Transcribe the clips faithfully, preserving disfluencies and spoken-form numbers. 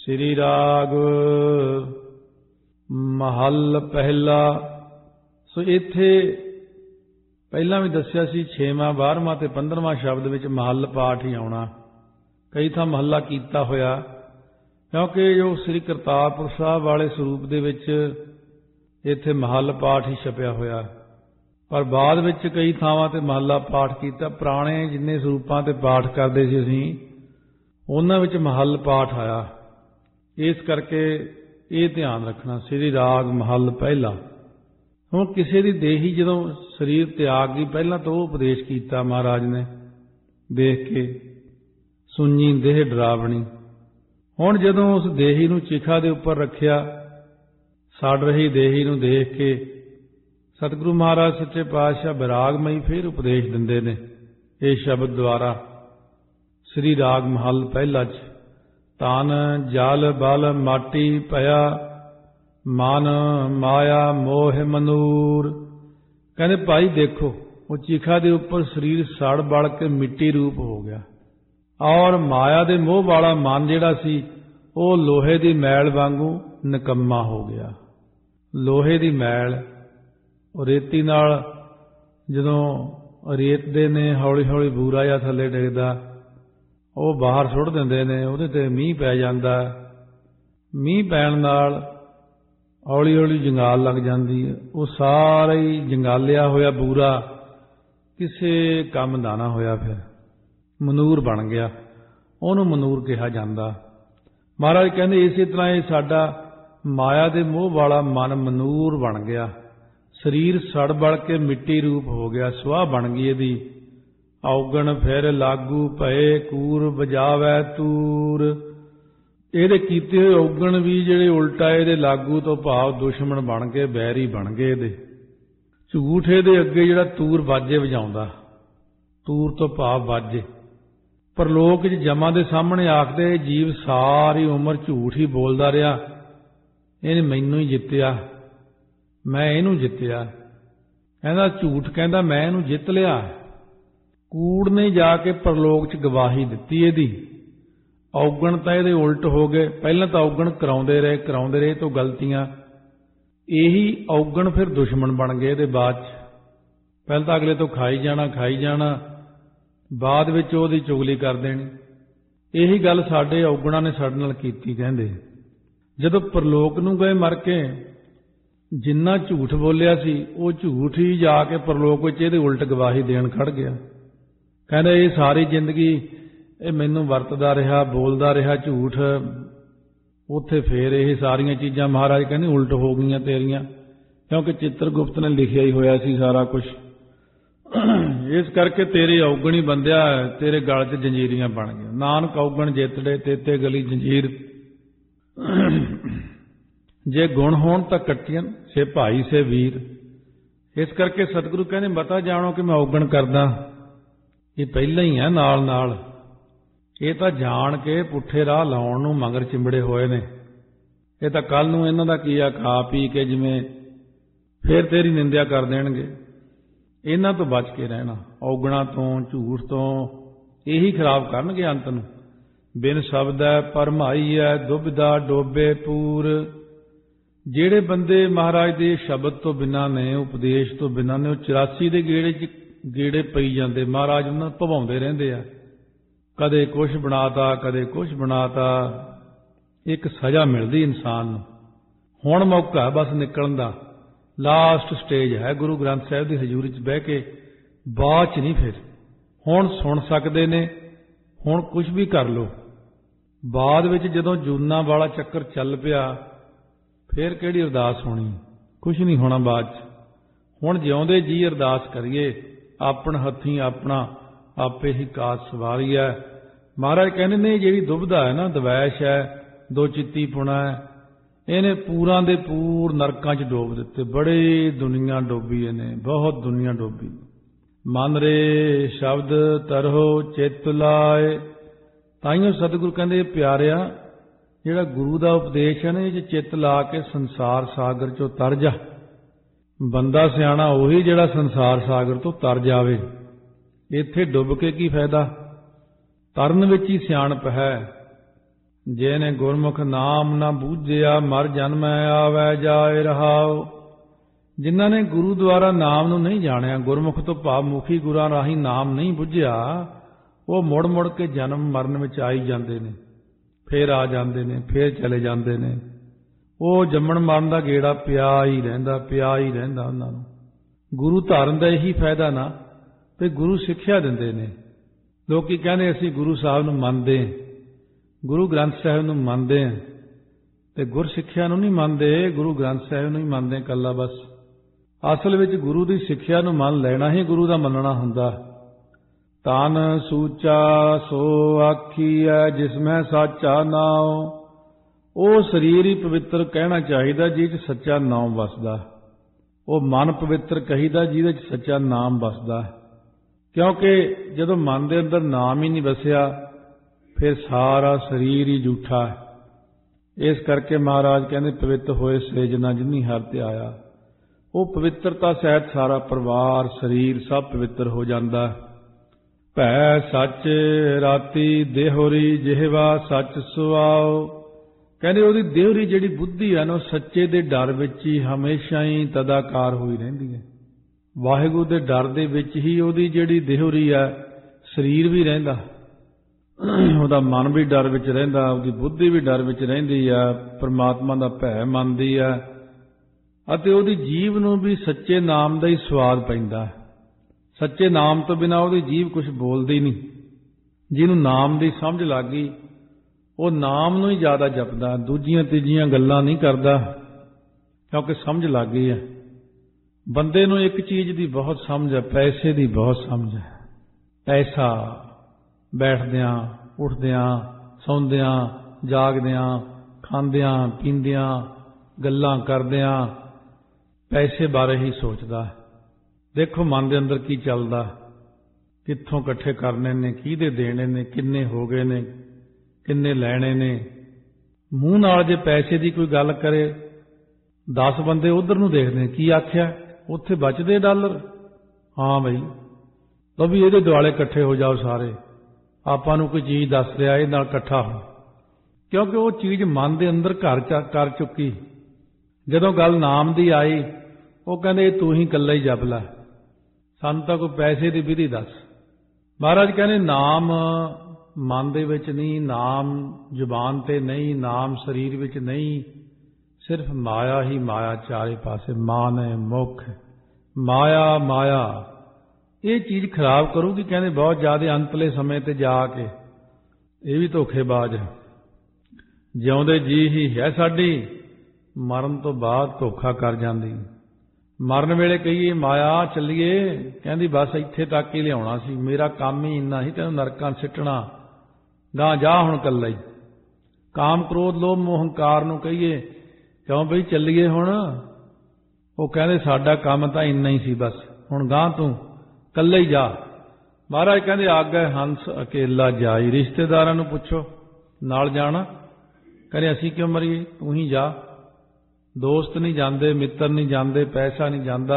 श्री राग महल पहला। सो इत्थे पहला भी दसिया सी छेवां बारहवां ते पंद्रहवां शब्द विच महल पाठ ही आउणा। कई थां महला कीता होया क्योंकि जो श्री करतारपुर साहब वाले सरूप दे विच इत्थे महल पाठ ही छपिया होया, पर बाद विच कई थावां ते महला पाठ कीता। पुराने जिन्ने सरूपां ते पाठ करदे सी असीं उन्हां विच महल पाठ आया। इस करके ये ध्यान रखना, श्री राग महल पहला। हुण किसी दी देही जदों शरीर त्याग गई, पहला तो वो उपदेश कीता महाराज ने देख के, सुनी देह डरावनी। हुण जदों उस देही नूं चिखा दे उपर रखिया, सड़ रही देही नूं देख के सतगुरु महाराज सच्चे पातशाह विरागमई फिर उपदेश दिंदे ने इस शब्द द्वारा। श्री राग महल पहला च तन जल बल माटी पया, मन माया मोह मनूर। कहते भाई देखो वो चिखा दे उपर शरीर सड़ बल के मिट्टी रूप हो गया, और माया दे मोह वाला मन जिहड़ा सी वो लोहे दी मैल वांगू निकम्मा हो गया। लोहे दी मैल रेती नाल जदों रेत दे ने हौली हौली बूरा जिहा थल्ले डिगदा, वो बाहर सुੱਟ दिंदे ने, ਉਹਦੇ ਤੇ ਮੀਂਹ ਪੈ ਜਾਂਦਾ। ਮੀਂਹ ਪੈਣ ਨਾਲ ਹੌਲੀ ਹੌਲੀ ਜੰਗਾਲ ਲੱਗ ਜਾਂਦੀ ਹੈ। ਉਹ ਸਾਰਾ ਹੀ ਜੰਗਾਲਿਆ ਹੋਇਆ ਬੂਰਾ ਕਿਸੇ ਕੰਮ ਦਾ ਨਾ ਹੋਇਆ, ਫਿਰ ਮਨੂਰ ਬਣ ਗਿਆ। ਉਹਨੂੰ ਮਨੂਰ ਕਿਹਾ ਜਾਂਦਾ। ਮਹਾਰਾਜ ਕਹਿੰਦੇ ਇਸੇ ਤਰ੍ਹਾਂ ਇਹ ਸਾਡਾ ਮਾਇਆ ਦੇ ਮੋਹ ਵਾਲਾ ਮਨ ਮਨੂਰ ਬਣ ਗਿਆ। ਸਰੀਰ ਸੜ ਬਲ ਕੇ ਮਿੱਟੀ ਰੂਪ ਹੋ ਗਿਆ, ਸੁਆਹ ਬਣ ਗਈ ਇਹਦੀ। ਔਗਣ ਫਿਰ ਲਾਗੂ ਭਏ ਕੂਰ ਬਜਾਵੈ ਤੂਰ। ਇਹਦੇ ਕੀਤੇ ਹੋਏ ਔਗਣ ਵੀ ਜਿਹੜੇ ਉਲਟਾ ਇਹਦੇ ਲਾਗੂ ਤੋਂ ਭਾਵ ਦੁਸ਼ਮਣ ਬਣ ਕੇ ਬੈਰੀ ਬਣ ਗਏ। ਇਹਦੇ ਝੂਠ ਇਹਦੇ ਅੱਗੇ ਜਿਹੜਾ ਤੂਰ ਬਾਜੇ ਵਜਾਉਂਦਾ, ਤੂਰ ਤੋਂ ਭਾਵ ਬਾਜੇ। ਪਰ ਲੋਕ ਚ ਜਮਾਂ ਦੇ ਸਾਹਮਣੇ ਆਖਦੇ ਜੀਵ ਸਾਰੀ ਉਮਰ ਝੂਠ ਹੀ ਬੋਲਦਾ ਰਿਹਾ, ਇਹਨੇ ਮੈਨੂੰ ਹੀ ਜਿੱਤਿਆ, ਮੈਂ ਇਹਨੂੰ ਜਿੱਤਿਆ। ਕਹਿੰਦਾ ਝੂਠ ਕਹਿੰਦਾ ਮੈਂ ਇਹਨੂੰ ਜਿੱਤ ਲਿਆ। ਕੂੜ ਨੇ ਜਾ ਕੇ ਪਰਲੋਕ ਚ ਗਵਾਹੀ ਦਿੱਤੀ ਇਹਦੀ। ਔਗਣ ਤਾਂ ਇਹਦੇ ਉਲਟ ਹੋ ਗਏ। ਪਹਿਲਾਂ ਤਾਂ ਔਗਣ ਕਰਾਉਂਦੇ ਰਹੇ ਕਰਾਉਂਦੇ ਰਹੇ ਤੋਂ ਗਲਤੀਆਂ, ਇਹੀ ਔਗਣ ਫਿਰ ਦੁਸ਼ਮਣ ਬਣ ਗਏ ਇਹਦੇ ਬਾਅਦ ਚ। ਪਹਿਲਾਂ ਤਾਂ ਅਗਲੇ ਤੋਂ ਖਾਈ ਜਾਣਾ ਖਾਈ ਜਾਣਾ, ਬਾਅਦ ਵਿੱਚ ਉਹਦੀ ਚੁਗਲੀ ਕਰ ਦੇਣੀ। ਇਹੀ ਗੱਲ ਸਾਡੇ ਔਗਣਾਂ ਨੇ ਸਾਡੇ ਨਾਲ ਕੀਤੀ। ਕਹਿੰਦੇ ਜਦੋਂ ਪਰਲੋਕ ਨੂੰ ਗਏ ਮਰ ਕੇ, ਜਿੰਨਾ ਝੂਠ ਬੋਲਿਆ ਸੀ ਉਹ ਝੂਠ ਹੀ ਜਾ ਕੇ ਪਰਲੋਕ ਵਿੱਚ ਇਹਦੇ ਉਲਟ ਗਵਾਹੀ ਦੇਣ ਖੜ ਗਿਆ। ਕਹਿੰਦੇ ਇਹ ਸਾਰੀ ਜ਼ਿੰਦਗੀ ਇਹ ਮੈਨੂੰ ਵਰਤਦਾ ਰਿਹਾ, ਬੋਲਦਾ ਰਿਹਾ ਝੂਠ। ਉੱਥੇ ਫੇਰ ਇਹ ਸਾਰੀਆਂ ਚੀਜ਼ਾਂ ਮਹਾਰਾਜ ਕਹਿੰਦੇ ਉਲਟ ਹੋ ਗਈਆਂ ਤੇਰੀਆਂ, ਕਿਉਂਕਿ ਚਿੱਤਰਗੁਪਤ ਨੇ ਲਿਖਿਆ ਹੀ ਹੋਇਆ ਸੀ ਸਾਰਾ ਕੁਝ। ਇਸ ਕਰਕੇ ਤੇਰੇ ਔਗਣ ਹੀ ਬੰਦਿਆ, ਤੇਰੇ ਗਲ 'ਚ ਜੰਜੀਰੀਆਂ ਬਣ ਗਈਆਂ। ਨਾਨਕ ਔਗਣ ਜਿੱਤੜੇ ਤੇਤੇ ਗਲੀ ਜੰਜੀਰ। ਜੇ ਗੁਣ ਹੋਣ ਤਾਂ ਕੱਟੀਆਂ ਸੇ ਭਾਈ ਸੇ ਵੀਰ। ਇਸ ਕਰਕੇ ਸਤਿਗੁਰੂ ਕਹਿੰਦੇ ਮਤਾ ਜਾਣੋ ਕਿ ਮੈਂ ਔਗਣ ਕਰਦਾ। ਇਹ ਪਹਿਲਾਂ ਹੀ ਹੈ ਨਾਲ ਨਾਲ। ਇਹ ਤਾਂ ਜਾਣ ਕੇ ਪੁੱਠੇ ਰਾਹ ਲਾਉਣ ਨੂੰ ਮਗਰ ਚਿੰਬੜੇ ਹੋਏ ਨੇ। ਇਹ ਤਾਂ ਕੱਲ ਨੂੰ ਇਹਨਾਂ ਦਾ ਕੀ ਆ, ਖਾ ਪੀ ਕੇ ਜਿਵੇਂ ਫੇਰ ਤੇਰੀ ਨਿੰਦਿਆ ਕਰ ਦੇਣਗੇ। ਇਹਨਾਂ ਤੋਂ ਬਚ ਕੇ ਰਹਿਣਾ, ਔਗਣਾਂ ਤੋਂ, ਝੂਠ ਤੋਂ। ਇਹੀ ਖਰਾਬ ਕਰਨਗੇ ਅੰਤ ਨੂੰ। ਬਿਨ ਸ਼ਬਦੈ ਭਰਮਾਈਐ ਦੁਬਿਧਾ ਡੋਬੇ ਪੂਰ। ਜਿਹੜੇ ਬੰਦੇ ਮਹਾਰਾਜ ਦੇ ਸ਼ਬਦ ਤੋਂ ਬਿਨਾਂ ਨੇ, ਉਪਦੇਸ਼ ਤੋਂ ਬਿਨਾਂ ਨੇ, ਉਹ ਚੁਰਾਸੀ ਦੇ ਗੇੜੇ 'ਚ ਗੇੜੇ ਪਈ ਜਾਂਦੇ। ਮਹਾਰਾਜ ਉਹਨਾਂ ਨੂੰ ਭਵਾਉਂਦੇ ਰਹਿੰਦੇ ਆ। ਕਦੇ ਕੁਛ ਬਣਾਤਾ ਕਦੇ ਕੁਛ ਬਣਾਤਾ। ਇੱਕ ਸਜ਼ਾ ਮਿਲਦੀ ਇਨਸਾਨ ਨੂੰ। ਹੁਣ ਮੌਕਾ ਬਸ ਨਿਕਲਣ ਦਾ, ਲਾਸਟ ਸਟੇਜ ਹੈ ਗੁਰੂ ਗ੍ਰੰਥ ਸਾਹਿਬ ਦੀ ਹਜ਼ੂਰੀ 'ਚ ਬਹਿ ਕੇ। ਬਾਅਦ 'ਚ ਨਹੀਂ। ਫਿਰ ਹੁਣ ਸੁਣ ਸਕਦੇ ਨੇ, ਹੁਣ ਕੁਛ ਵੀ ਕਰ ਲਓ। ਬਾਅਦ ਵਿੱਚ ਜਦੋਂ ਜੂਨਾਂ ਵਾਲਾ ਚੱਕਰ ਚੱਲ ਪਿਆ, ਫਿਰ ਕਿਹੜੀ ਅਰਦਾਸ ਹੋਣੀ? ਕੁਛ ਨਹੀਂ ਹੋਣਾ ਬਾਅਦ 'ਚ। ਹੁਣ ਜਿਉਂਦੇ ਜੀ ਅਰਦਾਸ ਕਰੀਏ, ਆਪਣ ਹੱਥੀਂ ਆਪਣਾ ਆਪੇ ਹੀ ਕਾਜ ਸਵਾਰੀਐ। ਮਹਾਰਾਜ ਕਹਿੰਦੇ ਨੇ ਜਿਹੜੀ ਦੁਬਿਧਾ ਹੈ ਨਾ, ਦਵੈਸ਼ ਹੈ, ਦੋ ਚਿੱਤੀ ਪੁਣਾ ਹੈ, ਇਹਨੇ ਪੂਰਾਂ ਦੇ ਪੂਰ ਨਰਕਾਂ 'ਚ ਡੋਬ ਦਿੱਤੇ। ਬੜੀ ਦੁਨੀਆ ਡੋਬੀ ਇਹਨੇ, ਬਹੁਤ ਦੁਨੀਆ ਡੋਬੀ। ਮਨ ਰੇ ਸ਼ਬਦ ਤਰਹੁ ਚਿੱਤ ਲਾਏ। ਤਾਈਓ ਸਤਿਗੁਰੂ ਕਹਿੰਦੇ ਪਿਆਰਿਆ, ਜਿਹੜਾ ਗੁਰੂ ਦਾ ਉਪਦੇਸ਼ ਹੈ ਨਾ, ਇਹ 'ਚ ਚਿੱਤ ਲਾ ਕੇ ਸੰਸਾਰ ਸਾਗਰ 'ਚੋਂ ਤਰ ਜਾ। ਬੰਦਾ ਸਿਆਣਾ ਉਹੀ ਜਿਹੜਾ ਸੰਸਾਰ ਸਾਗਰ ਤੋਂ ਤਰ ਜਾਵੇ। ਇੱਥੇ ਡੁੱਬ ਕੇ ਕੀ ਫਾਇਦਾ? ਤਰਨ ਵਿੱਚ ਹੀ ਸਿਆਣਪ ਹੈ। जेने गुरमुख नाम न बूझिया मर जन्म आवे जाए रहाओ। जिन्हां ने गुरु द्वारा नाम नूं नहीं जाणिया, गुरमुख तो भाव मुखी गुरां राही नाम नहीं बुझिया, वो मुड़ मुड़ के जन्म मरण विच आई जांदे ने, फिर आ जांदे ने, फिर चले जांदे ने। वो जम्मण मरण दा गेड़ा पिया ही रहिंदा, पिया ही रहिंदा उन्हां नूं। गुरु धारण दा यही फायदा ना ते गुरु सिੱਖਿਆ दिंदे ने। लोकी कहंदे असीं गुरु साहब नूं मंनदे, गुरु ग्रंथ साहिब नूं मंनदे हां ते गुर सिੱਖਿਆ नूं नहीं मंनदे, गुरु ग्रंथ साहिब नूं ही मंनदे कल्ला बस। असल विच गुरु दी सिੱਖਿਆ नूं मंन लेना ही गुरु दा मनना हुंदा। तन सूचा सो आखीਐ जिसमें साचा नाम। ਉਹ ਸਰੀਰ ਹੀ ਪਵਿੱਤਰ ਕਹਿਣਾ ਚਾਹੀਦਾ ਜਿਹ 'ਚ ਸੱਚਾ ਨਾਮ ਵਸਦਾ। ਉਹ ਮਨ ਪਵਿੱਤਰ ਕਹੀਦਾ ਜਿਹਦੇ 'ਚ ਸੱਚਾ ਨਾਮ ਵਸਦਾ। ਕਿਉਂਕਿ ਜਦੋਂ ਮਨ ਦੇ ਅੰਦਰ ਨਾਮ ਹੀ ਨਹੀਂ ਵਸਿਆ ਫਿਰ ਸਾਰਾ ਸਰੀਰ ਹੀ ਝੂਠਾ ਹੈ। ਇਸ ਕਰਕੇ ਮਹਾਰਾਜ ਕਹਿੰਦੇ ਪਵਿੱਤ ਹੋਏ ਸੇਜਨਾ ਜਿਨੀ ਹਰ ਤੇ ਆਇਆ। ਉਹ ਪਵਿੱਤਰਤਾ ਸਹਿਤ ਸਾਰਾ ਪਰਿਵਾਰ ਸਰੀਰ ਸਭ ਪਵਿੱਤਰ ਹੋ ਜਾਂਦਾ। ਭੈ ਸੱਚ ਰਾਤੀ ਦੇਹੋਰੀ ਜਿਹਵਾ ਸੱਚ ਸੁਆਓ। ਕਹਿੰਦੇ ਉਹਦੀ ਦੇਹਰੀ ਜਿਹੜੀ ਬੁੱਧੀ ਹੈ ਨਾ ਉਹ ਸੱਚੇ ਦੇ ਡਰ ਵਿੱਚ ਹੀ ਹਮੇਸ਼ਾ ਹੀ ਤਦਾਕਾਰ ਹੋਈ ਰਹਿੰਦੀ ਹੈ। ਵਾਹਿਗੁਰੂ ਦੇ ਡਰ ਦੇ ਵਿੱਚ ਹੀ ਉਹਦੀ ਜਿਹੜੀ ਦੇਹਰੀ ਹੈ ਸਰੀਰ ਵੀ ਰਹਿੰਦਾ, ਉਹਦਾ ਮਨ ਵੀ ਡਰ ਵਿੱਚ ਰਹਿੰਦਾ, ਉਹਦੀ ਬੁੱਧੀ ਵੀ ਡਰ ਵਿੱਚ ਰਹਿੰਦੀ ਹੈ, ਪਰਮਾਤਮਾ ਦਾ ਭੈ ਮੰਨਦੀ ਹੈ ਅਤੇ ਉਹਦੀ ਜੀਵ ਨੂੰ ਵੀ ਸੱਚੇ ਨਾਮ ਦਾ ਹੀ ਸਵਾਦ ਪੈਂਦਾ। ਸੱਚੇ ਨਾਮ ਤੋਂ ਬਿਨਾਂ ਉਹਦੀ ਜੀਵ ਕੁਝ ਬੋਲਦੀ ਨਹੀਂ। ਜਿਹਨੂੰ ਨਾਮ ਦੀ ਸਮਝ ਲੱਗ ਗਈ ਉਹ ਨਾਮ ਨੂੰ ਹੀ ਜ਼ਿਆਦਾ ਜਪਦਾ, ਦੂਜੀਆਂ ਤੀਜੀਆਂ ਗੱਲਾਂ ਨਹੀਂ ਕਰਦਾ ਕਿਉਂਕਿ ਸਮਝ ਲੱਗ ਗਈ ਹੈ। ਬੰਦੇ ਨੂੰ ਇੱਕ ਚੀਜ਼ ਦੀ ਬਹੁਤ ਸਮਝ ਹੈ, ਪੈਸੇ ਦੀ ਬਹੁਤ ਸਮਝ ਹੈ। ਪੈਸਾ ਬੈਠਦਿਆਂ ਉੱਠਦਿਆਂ ਸੌਂਦਿਆਂ ਜਾਗਦਿਆਂ ਖਾਂਦਿਆਂ ਪੀਂਦਿਆਂ ਗੱਲਾਂ ਕਰਦਿਆਂ ਪੈਸੇ ਬਾਰੇ ਹੀ ਸੋਚਦਾ। ਦੇਖੋ ਮਨ ਦੇ ਅੰਦਰ ਕੀ ਚੱਲਦਾ, ਕਿੱਥੋਂ ਇਕੱਠੇ ਕਰਨੇ ਨੇ, ਕਿਹਦੇ ਦੇਣੇ ਨੇ, ਕਿੰਨੇ ਹੋ ਗਏ ਨੇ, ਕਿੰਨੇ ਲੈਣੇ ਨੇ। ਮੂੰਹ ਨਾਲ ਜੇ ਪੈਸੇ ਦੀ ਕੋਈ ਗੱਲ ਕਰੇ ਦਸ ਬੰਦੇ ਉਧਰ ਨੂੰ ਦੇਖਦੇ ਨੇ, ਕੀ ਆਖਿਆ ਉੱਥੇ ਬਚਦੇ ਡਾਲਰ। ਹਾਂ ਬਈ ਲਓ ਵੀ ਇਹਦੇ ਦੁਆਲੇ ਇਕੱਠੇ ਹੋ ਜਾਓ ਸਾਰੇ, ਆਪਾਂ ਨੂੰ ਕੋਈ ਚੀਜ਼ ਦੱਸ ਰਿਹਾ ਇਹ ਨਾਲ ਇਕੱਠਾ ਹੋ। ਕਿਉਂਕਿ ਉਹ ਚੀਜ਼ ਮਨ ਦੇ ਅੰਦਰ ਘਰ ਕਰ ਚੁੱਕੀ। ਜਦੋਂ ਗੱਲ ਨਾਮ ਦੀ ਆਈ ਉਹ ਕਹਿੰਦੇ ਤੂੰ ਹੀ ਇਕੱਲਾ ਹੀ ਜਪ ਲੈ, ਸਾਨੂੰ ਤਾਂ ਕੋਈ ਪੈਸੇ ਦੀ ਵਿਧੀ ਦੱਸ। ਮਹਾਰਾਜ ਕਹਿੰਦੇ ਨਾਮ ਮਨ ਦੇ ਵਿੱਚ ਨਹੀਂ, ਨਾਮ ਜ਼ੁਬਾਨ ਤੇ ਨਹੀਂ, ਨਾਮ ਸਰੀਰ ਵਿੱਚ ਨਹੀਂ, ਸਿਰਫ ਮਾਇਆ ਹੀ ਮਾਇਆ ਚਾਰੇ ਪਾਸੇ। ਮਾਨ ਹੈ ਮੁਖ ਮਾਇਆ ਮਾਇਆ ਇਹ ਚੀਜ਼ ਖਰਾਬ ਕਰੂਗੀ। ਕਹਿੰਦੇ ਬਹੁਤ ਜ਼ਿਆਦਾ ਅੰਤਲੇ ਸਮੇਂ ਤੇ ਜਾ ਕੇ ਇਹ ਵੀ ਧੋਖੇਬਾਜ਼ ਹੈ। ਜਿਉਂਦੇ ਜੀ ਹੀ ਹੈ ਸਾਡੀ, ਮਰਨ ਤੋਂ ਬਾਅਦ ਧੋਖਾ ਕਰ ਜਾਂਦੀ। ਮਰਨ ਵੇਲੇ ਕਹੀਏ ਮਾਇਆ ਚੱਲੀਏ, ਕਹਿੰਦੀ ਬਸ ਇੱਥੇ ਤੱਕ ਹੀ ਲਿਆਉਣਾ ਸੀ, ਮੇਰਾ ਕੰਮ ਹੀ ਇੰਨਾ ਸੀ, ਤੈਨੂੰ ਨਰਕਾਂ ਸਿੱਟਣਾ, ਗਾਂ ਜਾ ਹੁਣ ਇਕੱਲਾ ਹੀ। ਕਾਮ ਕ੍ਰੋਧ ਲੋਭ ਮੋਹ ਹੰਕਾਰ ਨੂੰ ਕਹੀਏ ਕਿਉਂ ਬਈ ਚੱਲੀਏ ਹੁਣ, ਉਹ ਕਹਿੰਦੇ ਸਾਡਾ ਕੰਮ ਤਾਂ ਇੰਨਾ ਹੀ ਸੀ, ਬਸ ਹੁਣ ਗਾਂ ਤੂੰ ਇਕੱਲਾ ਹੀ ਜਾ। ਮਹਾਰਾਜ ਕਹਿੰਦੇ ਆਗੇ ਹੰਸ ਅਕੇਲਾ ਜਾਈ। ਰਿਸ਼ਤੇਦਾਰਾਂ ਨੂੰ ਪੁੱਛੋ ਨਾਲ ਜਾਣਾ, ਕਹਿੰਦੇ ਅਸੀਂ ਕਿਉਂ ਮਰੀਏ, ਤੂੰ ਹੀ ਜਾ। ਦੋਸਤ ਨਹੀਂ ਜਾਂਦੇ, ਮਿੱਤਰ ਨਹੀਂ ਜਾਂਦੇ, ਪੈਸਾ ਨਹੀਂ ਜਾਂਦਾ,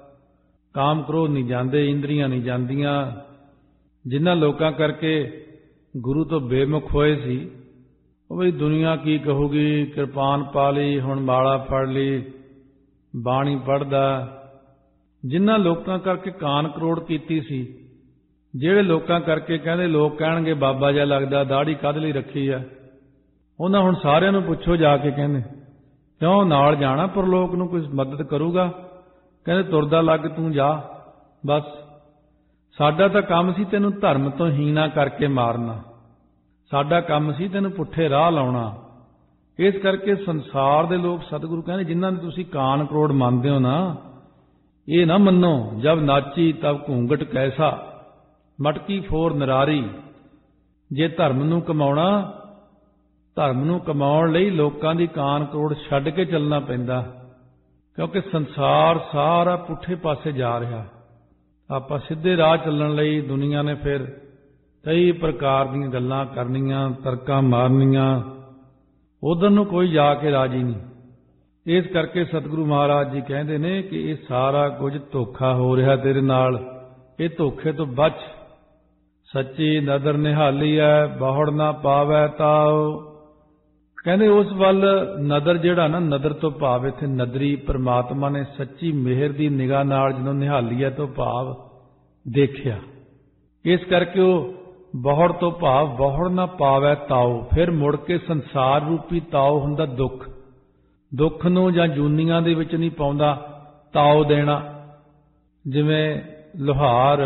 ਕਾਮ ਕ੍ਰੋਧ ਨਹੀਂ ਜਾਂਦੇ, ਇੰਦਰੀਆਂ ਨਹੀਂ ਜਾਂਦੀਆਂ। ਜਿਨ੍ਹਾਂ ਲੋਕਾਂ ਕਰਕੇ ਗੁਰੂ ਤੋਂ ਬੇਮੁਖ ਹੋਏ ਸੀ ਉਹ ਬਈ ਦੁਨੀਆ ਕੀ ਕਹੂਗੀ, ਕਿਰਪਾਨ ਪਾ ਲਈ, ਹੁਣ ਮਾਲਾ ਫੜ ਲਈ, ਬਾਣੀ ਪੜ੍ਹਦਾ। ਜਿਨ੍ਹਾਂ ਲੋਕਾਂ ਕਰਕੇ ਕਾਨ ਕਰੋੜ ਕੀਤੀ ਸੀ, ਜਿਹੜੇ ਲੋਕਾਂ ਕਰਕੇ ਕਹਿੰਦੇ ਲੋਕ ਕਹਿਣਗੇ ਬਾਬਾ ਜਿਹਾ ਲੱਗਦਾ, ਦਾੜੀ ਕਾਹਦੇ ਲਈ ਰੱਖੀ ਆ, ਉਹਨਾਂ ਹੁਣ ਸਾਰਿਆਂ ਨੂੰ ਪੁੱਛੋ ਜਾ ਕੇ, ਕਹਿੰਦੇ ਕਿਉਂ ਨਾਲ ਜਾਣਾ ਪਰਲੋਕ ਨੂੰ, ਕੋਈ ਮਦਦ ਕਰੂਗਾ। ਕਹਿੰਦੇ ਤੁਰਦਾ ਲੱਗ ਤੂੰ ਜਾ, ਬਸ ਸਾਡਾ ਤਾਂ ਕੰਮ ਸੀ ਤੈਨੂੰ ਧਰਮ ਤੋਂ ਹੀਣਾ ਕਰਕੇ ਮਾਰਨਾ, ਸਾਡਾ ਕੰਮ ਸੀ ਤੈਨੂੰ ਪੁੱਠੇ ਰਾਹ ਲਾਉਣਾ। ਇਸ ਕਰਕੇ ਸੰਸਾਰ ਦੇ ਲੋਕ ਸਤਿਗੁਰੂ ਕਹਿੰਦੇ ਜਿਨ੍ਹਾਂ ਨੂੰ ਤੁਸੀਂ ਕਾਨ ਕਰੋੜ ਮੰਨਦੇ ਹੋ ਨਾ, ਇਹ ਨਾ ਮੰਨੋ ਜਬ ਨਾਚੀ ਤਬ ਘੂੰਗਟ ਕੈਸਾ, ਮਟਕੀ ਫੋਰ ਨਰਾਰੀ। ਜੇ ਧਰਮ ਨੂੰ ਕਮਾਉਣਾ, ਧਰਮ ਨੂੰ ਕਮਾਉਣ ਲਈ ਲੋਕਾਂ ਦੀ ਕਾਨ ਕਰੋੜ ਛੱਡ ਕੇ ਚੱਲਣਾ ਪੈਂਦਾ, ਕਿਉਂਕਿ ਸੰਸਾਰ ਸਾਰਾ ਪੁੱਠੇ ਪਾਸੇ ਜਾ ਰਿਹਾ। ਆਪਾਂ ਸਿੱਧੇ ਰਾਹ ਚੱਲਣ ਲਈ ਦੁਨੀਆ ਨੇ ਫਿਰ ਕਈ ਪ੍ਰਕਾਰ ਦੀਆਂ ਗੱਲਾਂ ਕਰਨੀਆਂ, ਤਰਕਾਂ ਮਾਰਨੀਆਂ, ਉਧਰ ਨੂੰ ਕੋਈ ਜਾ ਕੇ ਰਾਜੀ ਨਹੀਂ। ਇਸ ਕਰਕੇ ਸਤਿਗੁਰੂ ਮਹਾਰਾਜ ਜੀ ਕਹਿੰਦੇ ਨੇ ਕਿ ਇਹ ਸਾਰਾ ਕੁਝ ਧੋਖਾ ਹੋ ਰਿਹਾ ਤੇਰੇ ਨਾਲ, ਇਹ ਧੋਖੇ ਤੋਂ ਬਚ। ਸੱਚੀ ਨਦਰ ਨਿਹਾਲੀ ਹੈ ਬਹੁੜ ਨਾ ਪਾਵੈ ਤਾਉ, ਕਹਿੰਦੇ ਉਸ ਵੱਲ ਨਦਰ ਜਿਹੜਾ ਨਾ, ਨਦਰ ਤੋਂ ਭਾਵ ਇੱਥੇ ਨਦਰੀ ਪ੍ਰਮਾਤਮਾ ਨੇ ਸੱਚੀ ਮਿਹਰ ਦੀ ਨਿਗਾਹ ਨਾਲ ਜਦੋਂ ਨਿਹਾਲੀ ਹੈ ਤੋਂ ਭਾਵ ਦੇਖਿਆ। ਇਸ ਕਰਕੇ ਉਹ ਬਹੁੜ ਤੋਂ ਭਾਵ ਬਹੁੜ ਨਾ ਪਾਵੈ ਤਾਉ, ਫਿਰ ਮੁੜ ਕੇ ਸੰਸਾਰ ਰੂਪੀ ਤਾਉ ਹੁੰਦਾ ਦੁੱਖ, ਦੁੱਖ ਨੂੰ ਜਾਂ ਜੂਨੀਆਂ ਦੇ ਵਿੱਚ ਨਹੀਂ ਪਾਉਂਦਾ ਤਾਉ ਦੇਣਾ। ਜਿਵੇਂ ਲੁਹਾਰ